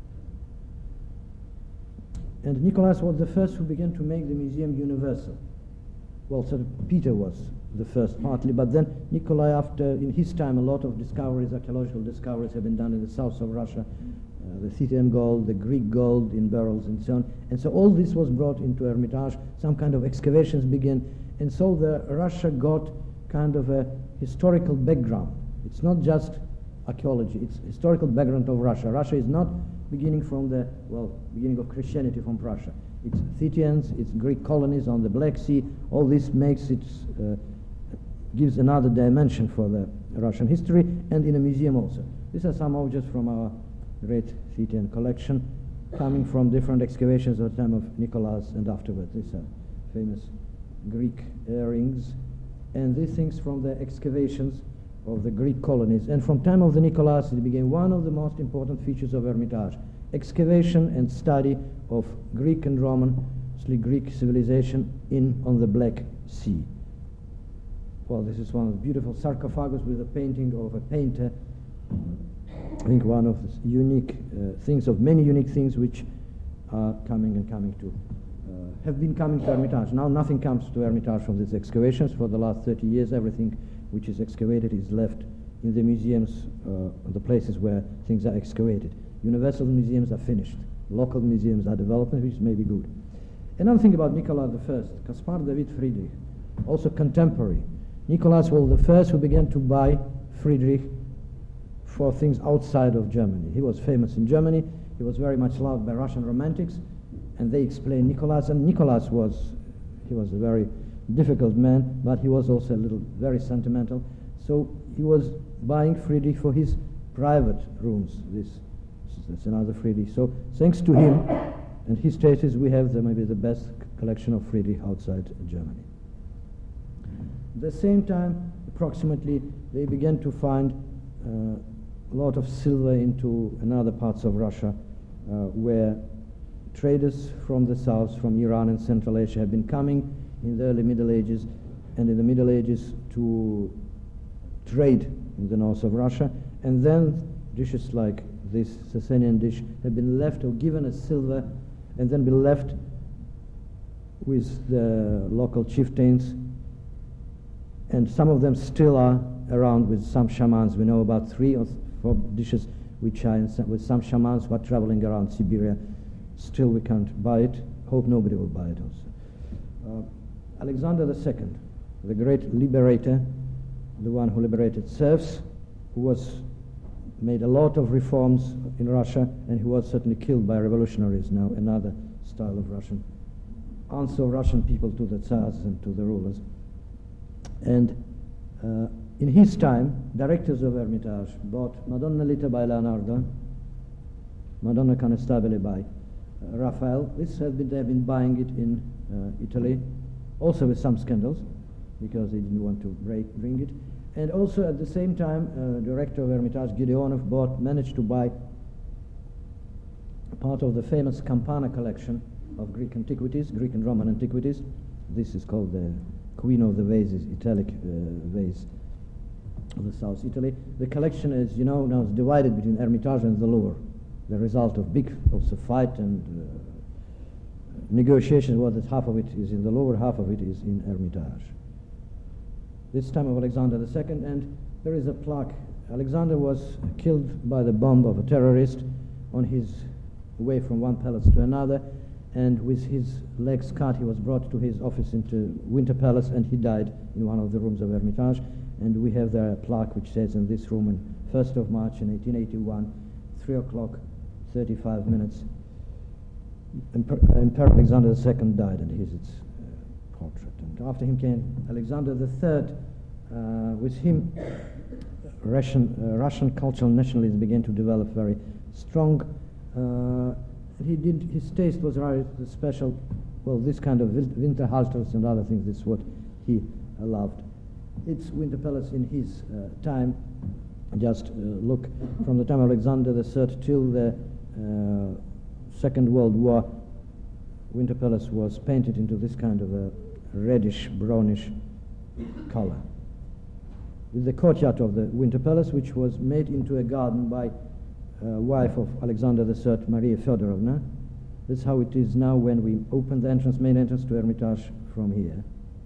And Nicholas was the first who began to make the museum universal. Well, Sir Peter was the first partly, but then Nikolai, after, in his time, a lot of discoveries, archaeological discoveries have been done in the south of Russia, uh, the Scythian gold, the Greek gold in barrels and so on. And so all this was brought into Hermitage, some kind of excavations began, and so the Russia got kind of a historical background. It's not just archaeology, it's historical background of Russia. Russia is not beginning from the, well, beginning of Christianity from Prussia. It's Scythians, it's Greek colonies on the Black Sea. All this makes it, uh, gives another dimension for the Russian history, and in a museum also. These are some objects from our great Scythian collection, coming from different excavations at the time of Nicholas and afterwards. These are famous Greek earrings, and these things from the excavations of the Greek colonies. And from time of the Nicholas, it became one of the most important features of Hermitage, excavation and study of Greek and Roman, mostly Greek civilization in on the Black Sea. Well, this is one of the beautiful sarcophagus with a painting of a painter. I think one of the unique uh, things, of many unique things which are coming and coming to, uh, have been coming to Hermitage. Now nothing comes to Hermitage from these excavations. For the last thirty years, everything which is excavated is left in the museums, uh, the places where things are excavated. Universal museums are finished. Local museums are developing, which may be good. Another thing about Nicholas the First, Caspar David Friedrich, also contemporary. Nicholas was the first who began to buy Friedrich for things outside of Germany. He was famous in Germany. He was very much loved by Russian romantics, and they explained Nicholas. And Nicholas was, he was a very difficult man, but he was also a little very sentimental. So he was buying Friedrich for his private rooms. This, that's another Friedrich. So thanks to him and his tastes, we have the, maybe the best collection of Friedrich outside Germany. At the same time, approximately, they began to find uh, a lot of silver into another parts of Russia, uh, where traders from the south, from Iran and Central Asia, have been coming in the early Middle Ages, and in the Middle Ages to trade in the north of Russia, and then dishes like this Sasanian dish have been left or given as silver, and then been left with the local chieftains, and some of them still are around with some shamans. We know about three or four dishes which are in some, with some shamans who are traveling around Siberia. Still we can't buy it. Hope nobody will buy it also. Uh, Alexander the Second, the great liberator, the one who liberated serfs, who was made a lot of reforms in Russia, and who was certainly killed by revolutionaries, now another style of Russian answer of Russian people to the Tsars and to the rulers. And uh, in his time, directors of Hermitage bought Madonna Lita by Leonardo, Madonna Conestabile by uh, Raphael. This has been, they've been buying it in uh, Italy, also with some scandals, because they didn't want to break, bring it. And also at the same time, uh, director of Hermitage, Gideonov, bought, managed to buy part of the famous Campana collection of Greek antiquities, Greek and Roman antiquities. This is called the Queen of the Vases, Italic uh, vase of the South Italy. The collection, as you know, now is divided between Hermitage and the Louvre. The result of big also fight and uh, negotiations was that half of it is in the Louvre, half of it is in Hermitage. This time of Alexander the Second, and there is a plaque. Alexander was killed by the bomb of a terrorist on his way from one palace to another, and with his legs cut he was brought to his office into Winter Palace, and he died in one of the rooms of Hermitage. And we have there a plaque which says in this room, on first of March in eighteen eighty-one, three o'clock, thirty-five minutes, Emperor, Emperor Alexander the Second died, and here's its uh, portrait. And after him came Alexander the Third. Uh, with him, Russian, uh, Russian cultural nationalism began to develop very strong. Uh, he did, his taste was rather special, well, this kind of winter halters and other things, this is what he uh, loved. It's Winter Palace in his uh, time. Just uh, look, from the time of Alexander the Third till the uh, Second World War, Winter Palace was painted into this kind of a reddish, brownish color. With the courtyard of the Winter Palace, which was made into a garden by uh, wife of Alexander the Third, Maria Feodorovna. This is how it is now when we open the entrance, main entrance to Hermitage from here.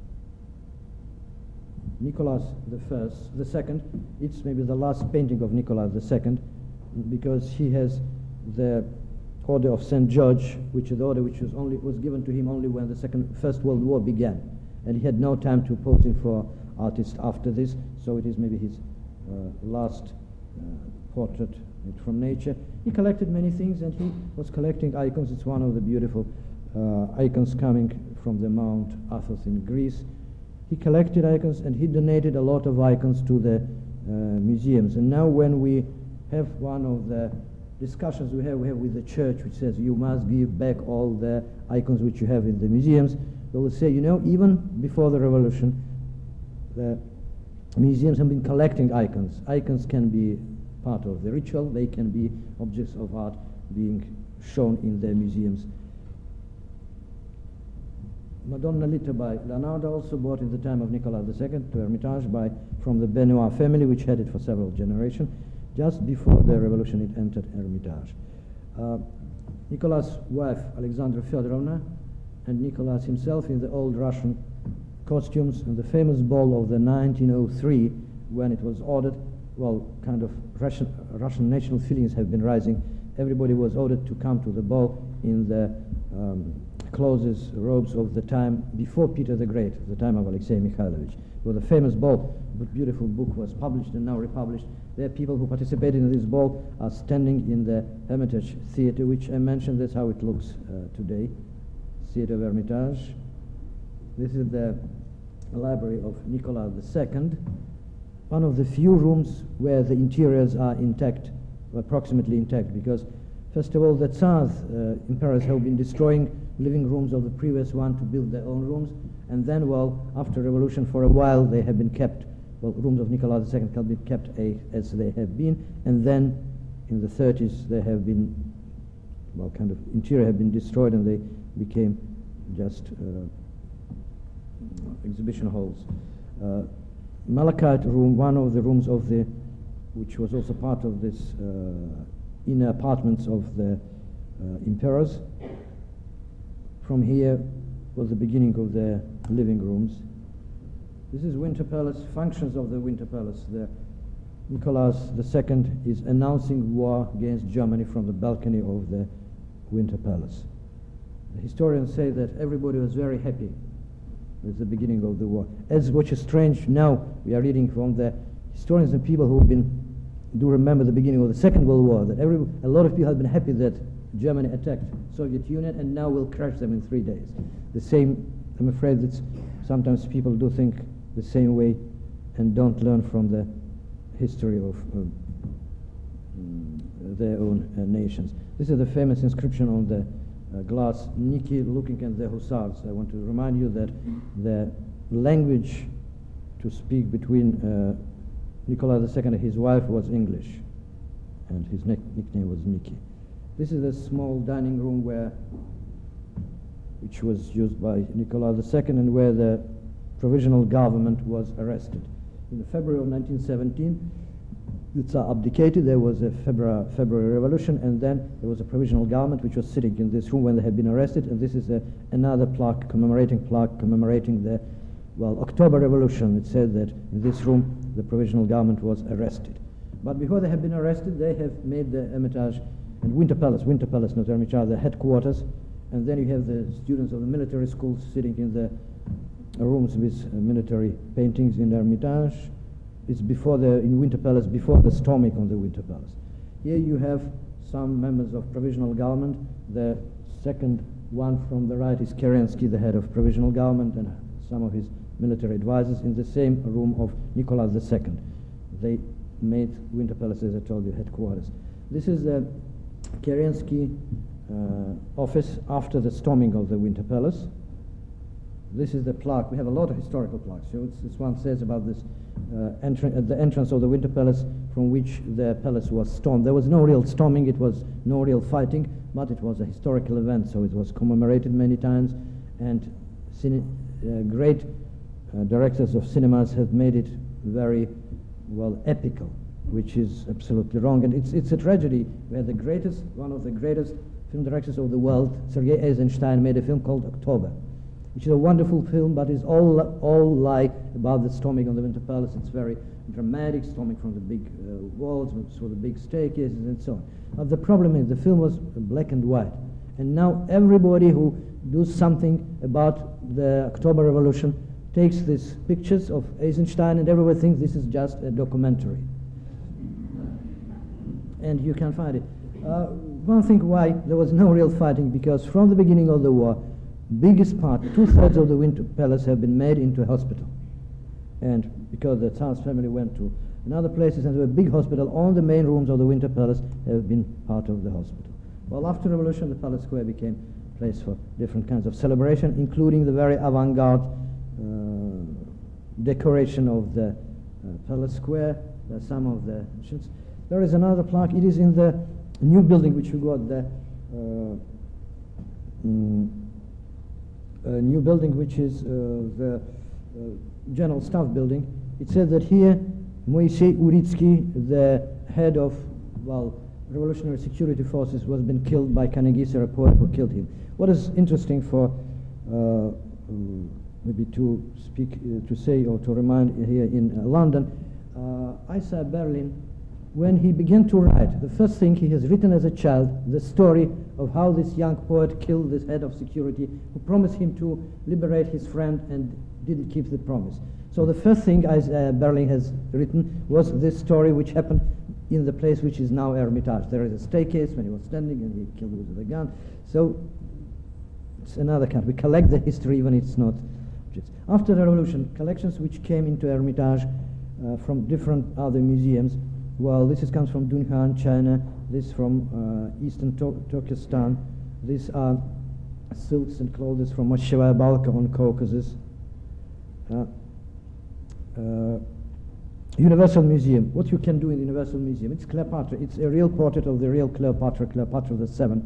Nicholas the First, the Second, it's maybe the last painting of Nicholas the Second, because he has the Order of Saint George, which is the order which was only was given to him only when the Second First World War began, and he had no time to posing for artists after this, so it is maybe his uh, last uh, portrait from nature. He collected many things, and he was collecting icons. It's one of the beautiful uh, icons coming from the Mount Athos in Greece. He collected icons, and he donated a lot of icons to the uh, museums. And now when we have one of the discussions we have, we have with the church, which says you must give back all the icons which you have in the museums, they will say, you know, even before the revolution, the museums have been collecting icons. Icons can be part of the ritual, they can be objects of art being shown in their museums. Madonna Lita by Leonardo, also bought in the time of Nicholas the Second to Hermitage by, from the Benoit family, which had it for several generations. Just before the revolution it entered Hermitage. Uh, Nicholas' wife, Alexandra Feodorovna, and Nicholas himself in the old Russian costumes, and the famous ball of the nineteen oh three, when it was ordered, well, kind of Russian, Russian national feelings have been rising. Everybody was ordered to come to the ball in the um, clothes, robes of the time before Peter the Great, the time of Alexei Mikhailovich. Well, the famous ball, the beautiful book was published and now republished. There, people who participated in this ball are standing in the Hermitage Theatre, which I mentioned. That's how it looks uh, today. Theatre of Hermitage. This is the library of Nicholas the Second. One of the few rooms where the interiors are intact, approximately intact, because first of all, the Tsars, uh, emperors, have been destroying living rooms of the previous one to build their own rooms, and then, well, after revolution, for a while, they have been kept, well, rooms of Nicholas the Second have been kept a, as they have been, and then in the thirties, they have been, well, kind of interior have been destroyed, and they became just uh, exhibition halls. Uh, Malachite room, one of the rooms of the, which was also part of this uh, inner apartments of the uh, emperors. From here was the beginning of their living rooms. This is Winter Palace, functions of the Winter Palace. The Nicholas the Second is announcing war against Germany from the balcony of the Winter Palace. The historians say that everybody was very happy with the beginning of the war. As which is strange, now we are reading from the historians and people who have been, do remember the beginning of the Second World War, that every, a lot of people have been happy that Germany attacked Soviet Union and now will crush them in three days. The same, I'm afraid that sometimes people do think the same way and don't learn from the history of uh, their own uh, nations. This is the famous inscription on the uh, glass, Niki looking at the hussars. I want to remind you that the language to speak between uh, Nicola the Second and his wife was English, and his nick nickname was Niki. This is a small dining room where, which was used by Nicola the Second and where the provisional government was arrested. In February of nineteen seventeen, the Tsar abdicated. There was a February, February Revolution, and then there was a provisional government which was sitting in this room when they had been arrested. And this is a, another plaque, commemorating plaque, commemorating the, well, October Revolution. It said that in this room the provisional government was arrested. But before they had been arrested, they have made the Hermitage and Winter Palace, Winter Palace, not Hermitage, the headquarters. And then you have the students of the military schools sitting in the rooms with uh, military paintings in the Hermitage. It's before the, in Winter Palace, before the storming of the Winter Palace. Here you have some members of provisional government. The second one from the right is Kerensky, the head of provisional government, and some of his military advisors in the same room of Nicholas the Second. They made Winter Palace, as I told you, headquarters. This is the Kerensky uh, office after the storming of the Winter Palace. This is the plaque. We have a lot of historical plaques. So it's, this one says about this uh, entry, at the entrance of the Winter Palace from which the palace was stormed. There was no real storming, it was no real fighting, but it was a historical event, so it was commemorated many times, and cine, uh, great uh, directors of cinemas have made it very, well, epical, which is absolutely wrong. And it's, it's a tragedy where the greatest, one of the greatest film directors of the world, Sergei Eisenstein, made a film called October, which is a wonderful film, but is all all lie about the storming of the Winter Palace. It's very dramatic, storming from the big uh, walls, through the big staircases, and so on. But the problem is the film was black and white, and now everybody who does something about the October Revolution takes these pictures of Eisenstein, and everybody thinks this is just a documentary, and you can find it. Uh, one thing why there was no real fighting, because from the beginning of the war, biggest part, two-thirds of the Winter Palace have been made into a hospital. And because the Tsar's family went to another places and there were big hospital, all the main rooms of the Winter Palace have been part of the hospital. Well, after revolution, the Palace Square became a place for different kinds of celebration, including the very avant-garde uh, decoration of the uh, Palace Square. There are some of the... There is another plaque. It is in the new building which you got there. Uh, mm, A new building, which is uh, the uh, General Staff building. It says that here Moisei Uritsky, the head of, well, revolutionary security forces, was been killed by Kanegisa, a poet who killed him. What is interesting for uh, maybe to speak, uh, to say or to remind here in uh, London, uh, Isaiah Berlin, when he began to write, the first thing he has written as a child, the story of how this young poet killed this head of security who promised him to liberate his friend and didn't keep the promise. So the first thing Isaiah Berlin has written was this story which happened in the place which is now Hermitage. There is a staircase when he was standing and he killed with a gun. So it's another kind. We collect the history even if it's not. After the revolution, collections which came into Hermitage uh, from different other museums. Well, this is, comes from Dunhuan, China. This from uh, Eastern Tur Turkestan. These are silks and clothes from Moshchevaya Balka on Caucasus. Uh, uh, Universal Museum. What you can do in the Universal Museum? It's Cleopatra. It's a real portrait of the real Cleopatra, Cleopatra the Seventh.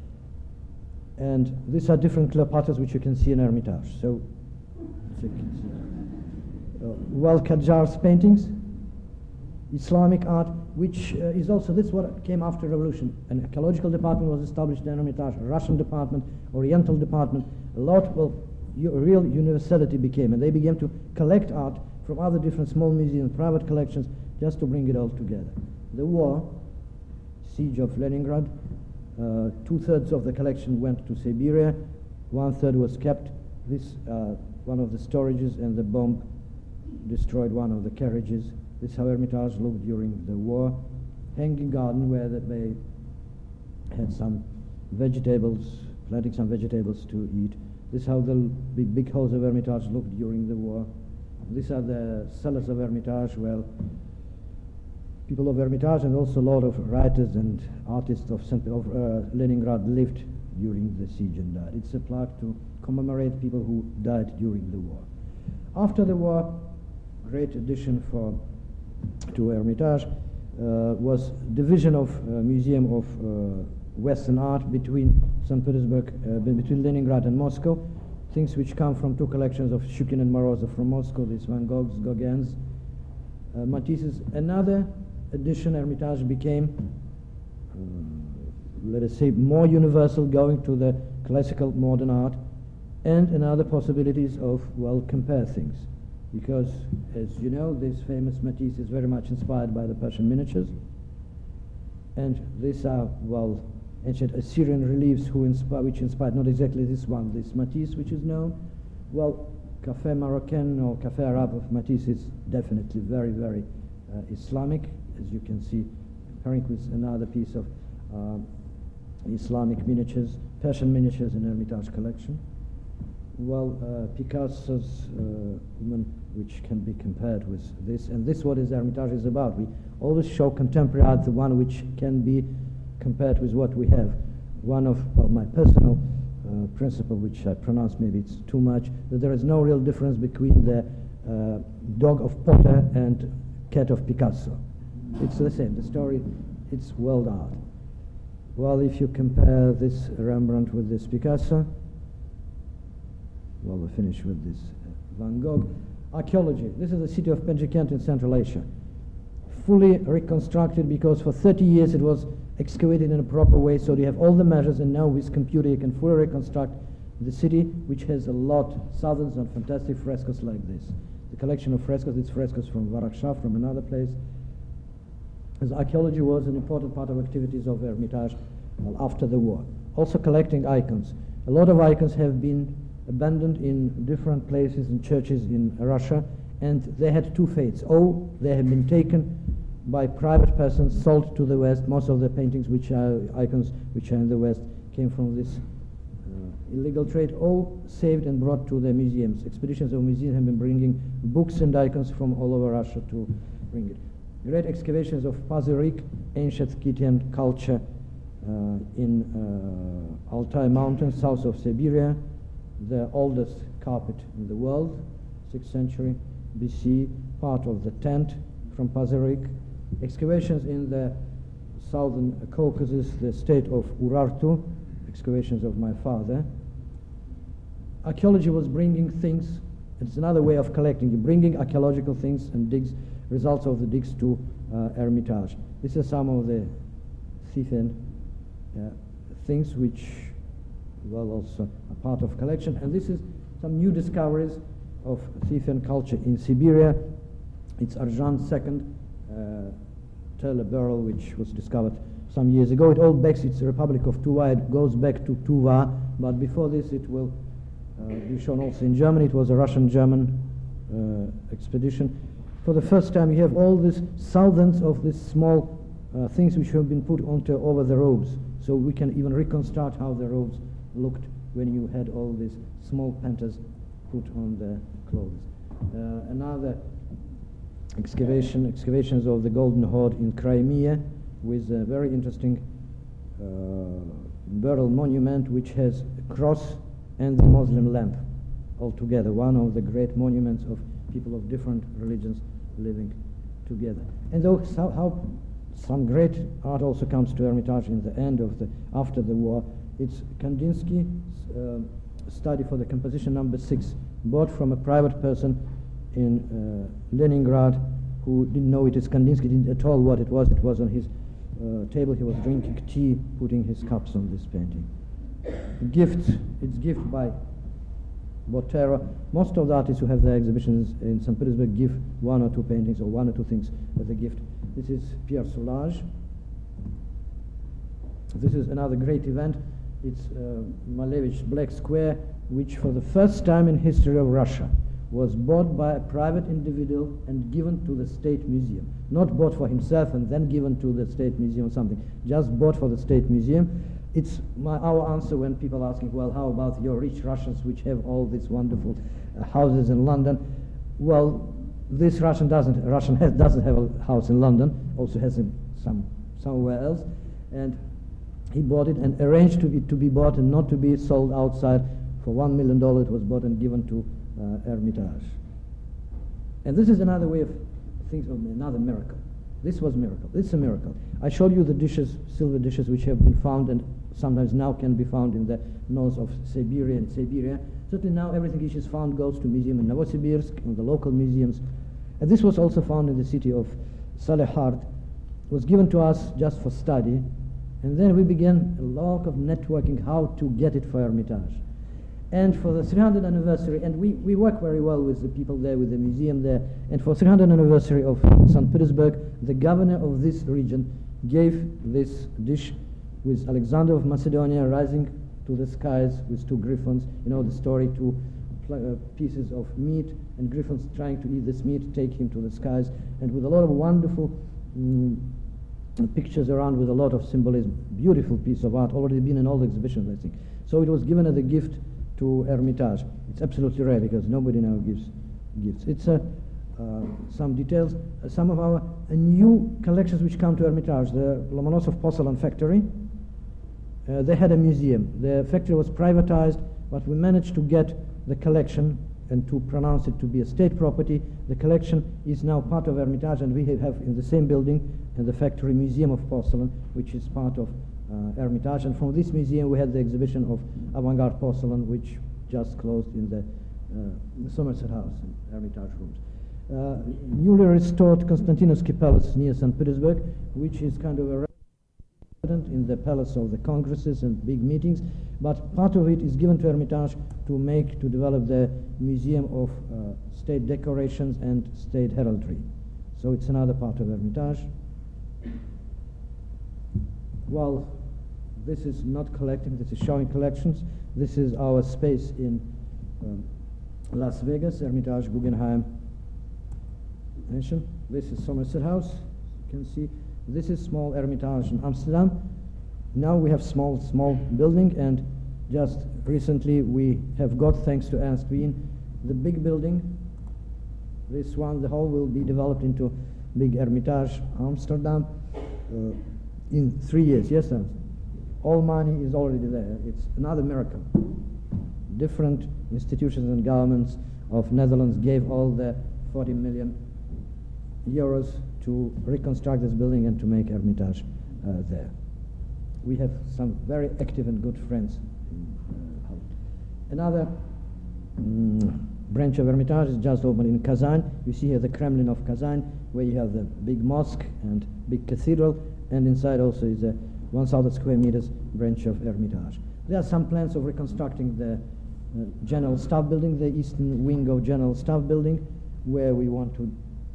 And these are different Cleopatras which you can see in Hermitage. So, so you can see. Uh, well, Qajar's paintings. Islamic art, which uh, is also, this what came after revolution. An ecological department was established in Hermitage, a Russian department, Oriental department, a lot, well, u real universality became, and they began to collect art from other different small museums, private collections, just to bring it all together. The war, siege of Leningrad, uh, two-thirds of the collection went to Siberia, one-third was kept. This, uh, one of the storages, and the bomb destroyed one of the carriages. This is how Hermitage looked during the war. Hanging garden where they had some vegetables, planting some vegetables to eat. This is how the big, big house of Hermitage looked during the war. These are the cellars of Hermitage. Well, people of Hermitage and also a lot of writers and artists of, Saint of uh, Leningrad lived during the siege and died. It's a plaque to commemorate people who died during the war. After the war, great addition for to Hermitage uh, was division of uh, Museum of uh, Western Art between Saint Petersburg, uh, between Leningrad and Moscow. Things which come from two collections of Shukin and Morozov from Moscow, these Van Goghs, Gauguins, uh, Matisse's. Another edition, Hermitage became, uh, let us say, more universal, going to the classical modern art, and another possibilities of, well, compare things. Because, as you know, this famous Matisse is very much inspired by the Persian miniatures, and these are, well, ancient Assyrian reliefs who inspire, which inspired not exactly this one, this Matisse, which is known. Well, Café Marocain or Café Arabe of Matisse is definitely very, very uh, Islamic, as you can see, comparing with another piece of uh, Islamic miniatures, Persian miniatures in Hermitage collection. Well, uh, Picasso's uh, woman, which can be compared with this, and this what is Hermitage is about. We always show contemporary art, the one which can be compared with what we have. One of, well, my personal uh, principle, which I pronounce maybe it's too much, that there is no real difference between the uh, dog of Potter and cat of Picasso. It's the same. The story, it's world art. Well, if you compare this Rembrandt with this Picasso, well, we'll finish with this uh, Van Gogh. Archaeology. This is the city of Penjikent in Central Asia. Fully reconstructed because for thirty years it was excavated in a proper way, so you have all the measures, and now with computer you can fully reconstruct the city, which has a lot, thousands of fantastic frescoes like this. The collection of frescoes, it's frescoes from Varaksha, from another place. As archaeology was an important part of activities of Hermitage, well, after the war. Also collecting icons. A lot of icons have been abandoned in different places and churches in Russia, and they had two fates. Oh, they have been taken by private persons, sold to the West. Most of the paintings, which are icons which are in the West, came from this uh, illegal trade, all saved and brought to the museums. Expeditions of museums have been bringing books and icons from all over Russia to bring it. Great excavations of Pazyryk, ancient Scythian culture uh, in uh, Altai Mountains, south of Siberia, the oldest carpet in the world, sixth century B C, part of the tent from Pazyryk. Excavations in the southern Caucasus, the state of Urartu, excavations of my father. Archaeology was bringing things, it's another way of collecting, bringing archaeological things and digs, results of the digs to uh, Hermitage. These are some of the Scythian uh, things which, well, also are part of collection, and this is some new discoveries of Scythian culture in Siberia. It's Arjan's second uh, Turle barrel, which was discovered some years ago. It all backs, it's the Republic of Tuva, it goes back to Tuva, but before this it will uh, be shown also in Germany. It was a Russian-German uh, expedition. For the first time you have all these thousands of these small uh, things which have been put onto over the robes, so we can even reconstruct how the robes looked when you had all these small pantas put on the clothes. Uh, another excavation, excavations of the Golden Horde in Crimea, with a very interesting uh, burial monument which has a cross and the Muslim lamp all together, one of the great monuments of people of different religions living together. And though so, how some great art also comes to Hermitage in the end of the, after the war, it's Kandinsky's uh, study for the composition number six, bought from a private person in uh, Leningrad, who didn't know it is Kandinsky, didn't at all what it was. It was on his uh, table. He was drinking tea, putting his cups on this painting. Gift, it's gift by Botero. Most of the artists who have their exhibitions in Saint Petersburg give one or two paintings or one or two things as a gift. This is Pierre Soulages. This is another great event. It's uh, Malevich Black Square, which for the first time in history of Russia was bought by a private individual and given to the State Museum. Not bought for himself and then given to the State Museum or something, just bought for the State Museum. It's my, our answer when people are asking, well, how about your rich Russians which have all these wonderful uh, houses in London? Well, this Russian doesn't, Russian has, doesn't have a house in London, also has in some, somewhere else. And he bought it and arranged to it to be bought and not to be sold outside. For one million dollars, it was bought and given to uh, Hermitage. And this is another way of things, of another miracle. This was a miracle. This is a miracle. I showed you the dishes, silver dishes, which have been found and sometimes now can be found in the north of Siberia and Siberia. Certainly now everything which is found goes to museum in Novosibirsk and the local museums. And this was also found in the city of Salehard. It was given to us just for study. And then we began a lot of networking how to get it for Hermitage. And for the three hundredth anniversary, and we, we work very well with the people there, with the museum there, and for three hundredth anniversary of Saint Petersburg, the governor of this region gave this dish with Alexander of Macedonia rising to the skies with two griffins, you know the story, two uh, pieces of meat, and griffins trying to eat this meat, take him to the skies, and with a lot of wonderful mm, pictures around with a lot of symbolism. Beautiful piece of art, already been in all the exhibitions, I think. So it was given as a gift to Hermitage. It's absolutely rare because nobody now gives gifts. It's uh, uh, some details. Uh, some of our uh, new collections which come to Hermitage, the Lomonosov porcelain factory, uh, they had a museum. The factory was privatized, but we managed to get the collection and to pronounce it to be a state property. The collection is now part of Hermitage, and we have in the same building uh, the factory museum of porcelain, which is part of Uh, Hermitage, and from this museum we had the exhibition of avant-garde porcelain, which just closed in the, uh, the Somerset House, in Hermitage rooms. Uh, newly restored Konstantinovsky Palace near Saint Petersburg, which is kind of a resident in the palace of the congresses and big meetings, but part of it is given to Hermitage to make, to develop the museum of uh, state decorations and state heraldry. So it's another part of Hermitage. Well, this is not collecting, this is showing collections. This is our space in um, Las Vegas, Hermitage Guggenheim Mansion. This is Somerset House, you can see. This is small Hermitage in Amsterdam. Now we have small, small building, and just recently we have got, thanks to Ernst Wien, the big building. This one, the whole will be developed into big Hermitage Amsterdam. Uh, in three years, yes, sir. All money is already there. It's another miracle. Different institutions and governments of Netherlands gave all the forty million euros to reconstruct this building and to make Hermitage uh, there. We have some very active and good friends in uh, Holland. Another mm, branch of Hermitage is just opened in Kazan. You see here the Kremlin of Kazan, where you have the big mosque and big cathedral, and inside also is a one thousand square meters branch of Hermitage. There are some plans of reconstructing the uh, General Staff Building, the eastern wing of General Staff Building, where we want to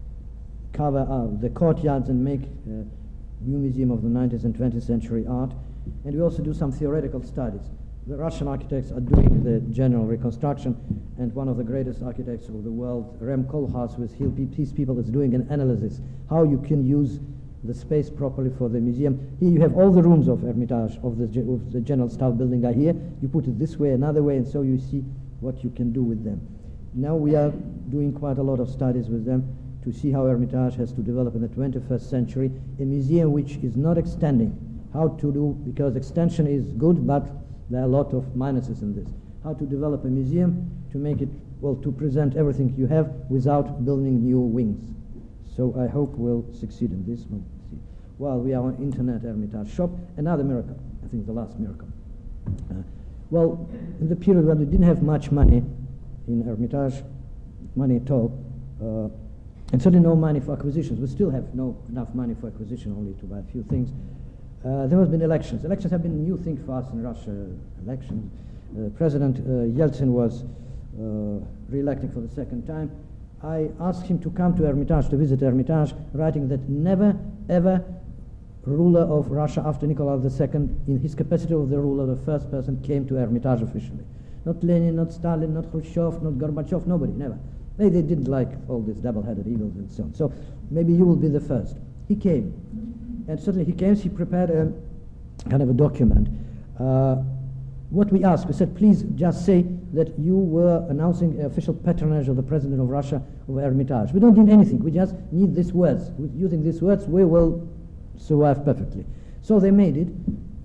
cover uh, the courtyards and make a new museum of the nineteenth and twentieth century art. And we also do some theoretical studies. The Russian architects are doing the general reconstruction, and one of the greatest architects of the world, Rem Koolhaas, with his people, is doing an analysis how you can use the space properly for the museum. Here you have all the rooms of Hermitage, of the, of the General Staff Building are here. You put it this way, another way, and so you see what you can do with them. Now we are doing quite a lot of studies with them to see how Hermitage has to develop in the twenty-first century, a museum which is not extending. How to do, because extension is good, but there are a lot of minuses in this. How to develop a museum to make it, well, to present everything you have without building new wings. So I hope we'll succeed in this. We'll see. Well, we are on Internet Hermitage shop. Another miracle, I think the last miracle. Uh, well, in the period when we didn't have much money in Hermitage, money at all, uh, and certainly no money for acquisitions. We still have no enough money for acquisition, only to buy a few things. Uh, there have been elections. Elections have been a new thing for us in Russia. Elections. Uh, President uh, Yeltsin was uh, re-elected for the second time. I asked him to come to Hermitage, to visit Hermitage, writing that never, ever ruler of Russia after Nikolai the Second, in his capacity of the ruler, the first person, came to Hermitage officially. Not Lenin, not Stalin, not Khrushchev, not Gorbachev, nobody, never. They, they didn't like all these double-headed eagles and so on. So maybe you will be the first. He came. And certainly he came, he prepared a kind of a document. Uh, what we asked, we said, please just say that you were announcing official patronage of the President of Russia over Hermitage. We don't need anything, we just need these words. With using these words, we will survive perfectly. So they made it.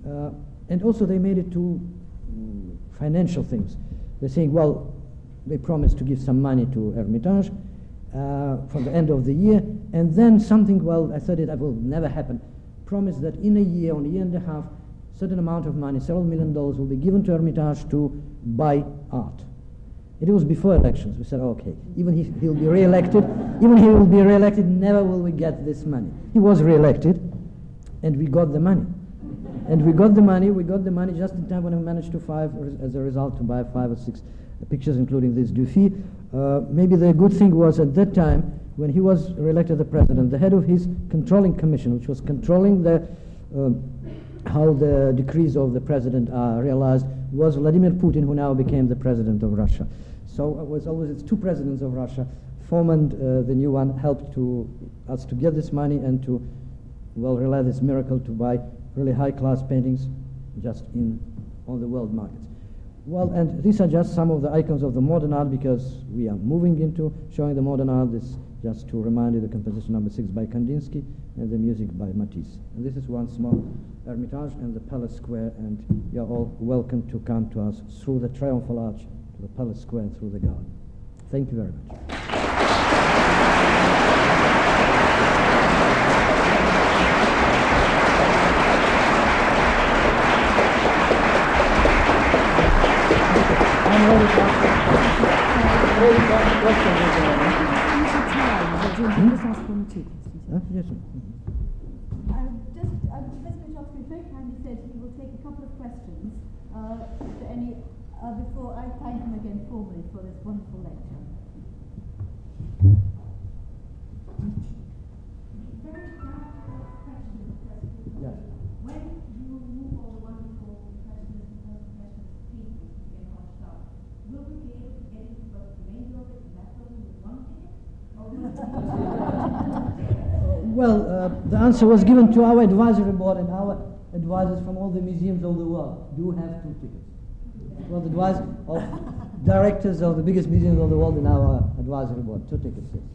Uh, and also they made it to mm, financial things. They're saying, well, they promised to give some money to Hermitage uh, from the end of the year, and then something, well, I thought it that will never happen, promised that in a year, or a year and a half, certain amount of money, several million dollars, will be given to Hermitage to buy art. It was before elections. We said, okay, even if he'll be re-elected, even if he will be re-elected, never will we get this money. He was re-elected, and we got the money. And we got the money, we got the money just in time when we managed to five, as a result, to buy five or six pictures, including this Dufy. Uh, maybe the good thing was at that time, when he was re-elected the president, the head of his controlling commission, which was controlling the um, how the decrees of the president are realized, was Vladimir Putin, who now became the president of Russia. So it was always, it's two presidents of Russia. Foment, uh, the new one, helped to us to get this money and to, well, realize this miracle to buy really high-class paintings just in on the world markets. Well, and these are just some of the icons of the modern art, because we are moving into showing the modern art. This just to remind you, the composition number six by Kandinsky and the music by Matisse. And this is one small Hermitage and the Palace Square, and you're all welcome to come to us through the Triumphal Arch to the Palace Square and through the garden. Thank you very much. I'm ready to ask ready to ask questions. Hmm? Just ask one or two questions. Huh? Yes, sir. Um, just, um, Professor Petrovsky very kindly said he will take a couple of questions uh, to any, uh, before I thank him again formally for this wonderful lecture. Very practical question, Professor. Yes. When you move all the wonderful questions and professionals people to get washed out, will we be able to get into both the remainder of it and that of it with one ticket? Or will it Well, uh, the answer was given to our advisory board, and our advisors from all the museums of the world do have two tickets. Well, the advice of directors of the biggest museums of the world in our advisory board, two tickets. Yes.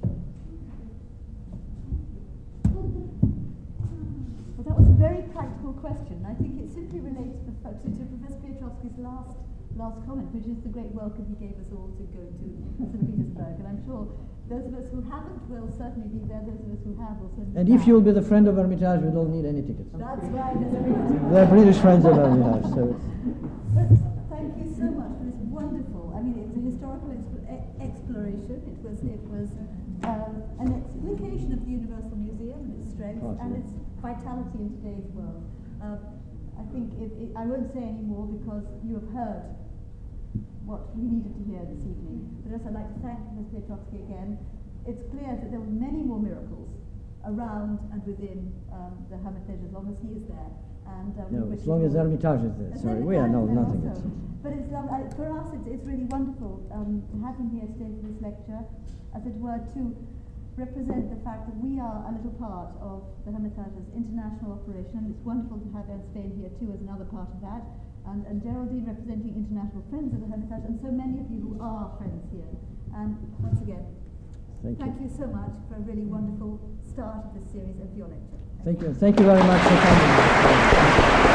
Well, that was a very practical question. I think it simply relates to, the, to, to Professor Petrovsky's last last comment, which is the great welcome he gave us all to go to Saint Petersburg. And I'm sure those of us who haven't will certainly be there. Those of us who have will certainly And be if back. you'll be the friend of Hermitage, you don't need any tickets. That's right. There's a reason. They're British friends of Hermitage, so. But thank you so much for this wonderful. I mean, it was a historical exp- e- exploration. It was it was um, an explication of the Universal Museum and its strengths Oh, and yeah. its vitality in today's world. Uh, I think it, it, I won't say any more because you have heard what we needed to hear this evening. But as I'd like to thank Miz Petrovsky again, it's clear that there were many more miracles around and within um, the Hermitage as long as he is there. And um, No, we as wish long you as all- Hermitage is there. As Sorry, long we as are no Hermitage nothing. also. But it's, um, uh, for us, it's, it's really wonderful um, to have him here today for this lecture, as it were, to represent the fact that we are a little part of the Hermitage's international operation, and it's wonderful to have Ernst Spain here too as another part of that, and, and Geraldine representing international friends of the Hermitage, and so many of you who are friends here. And once again, Thank you. thank you so much for a really wonderful start of this series and for your lecture. Thank you. Thank you very much for coming.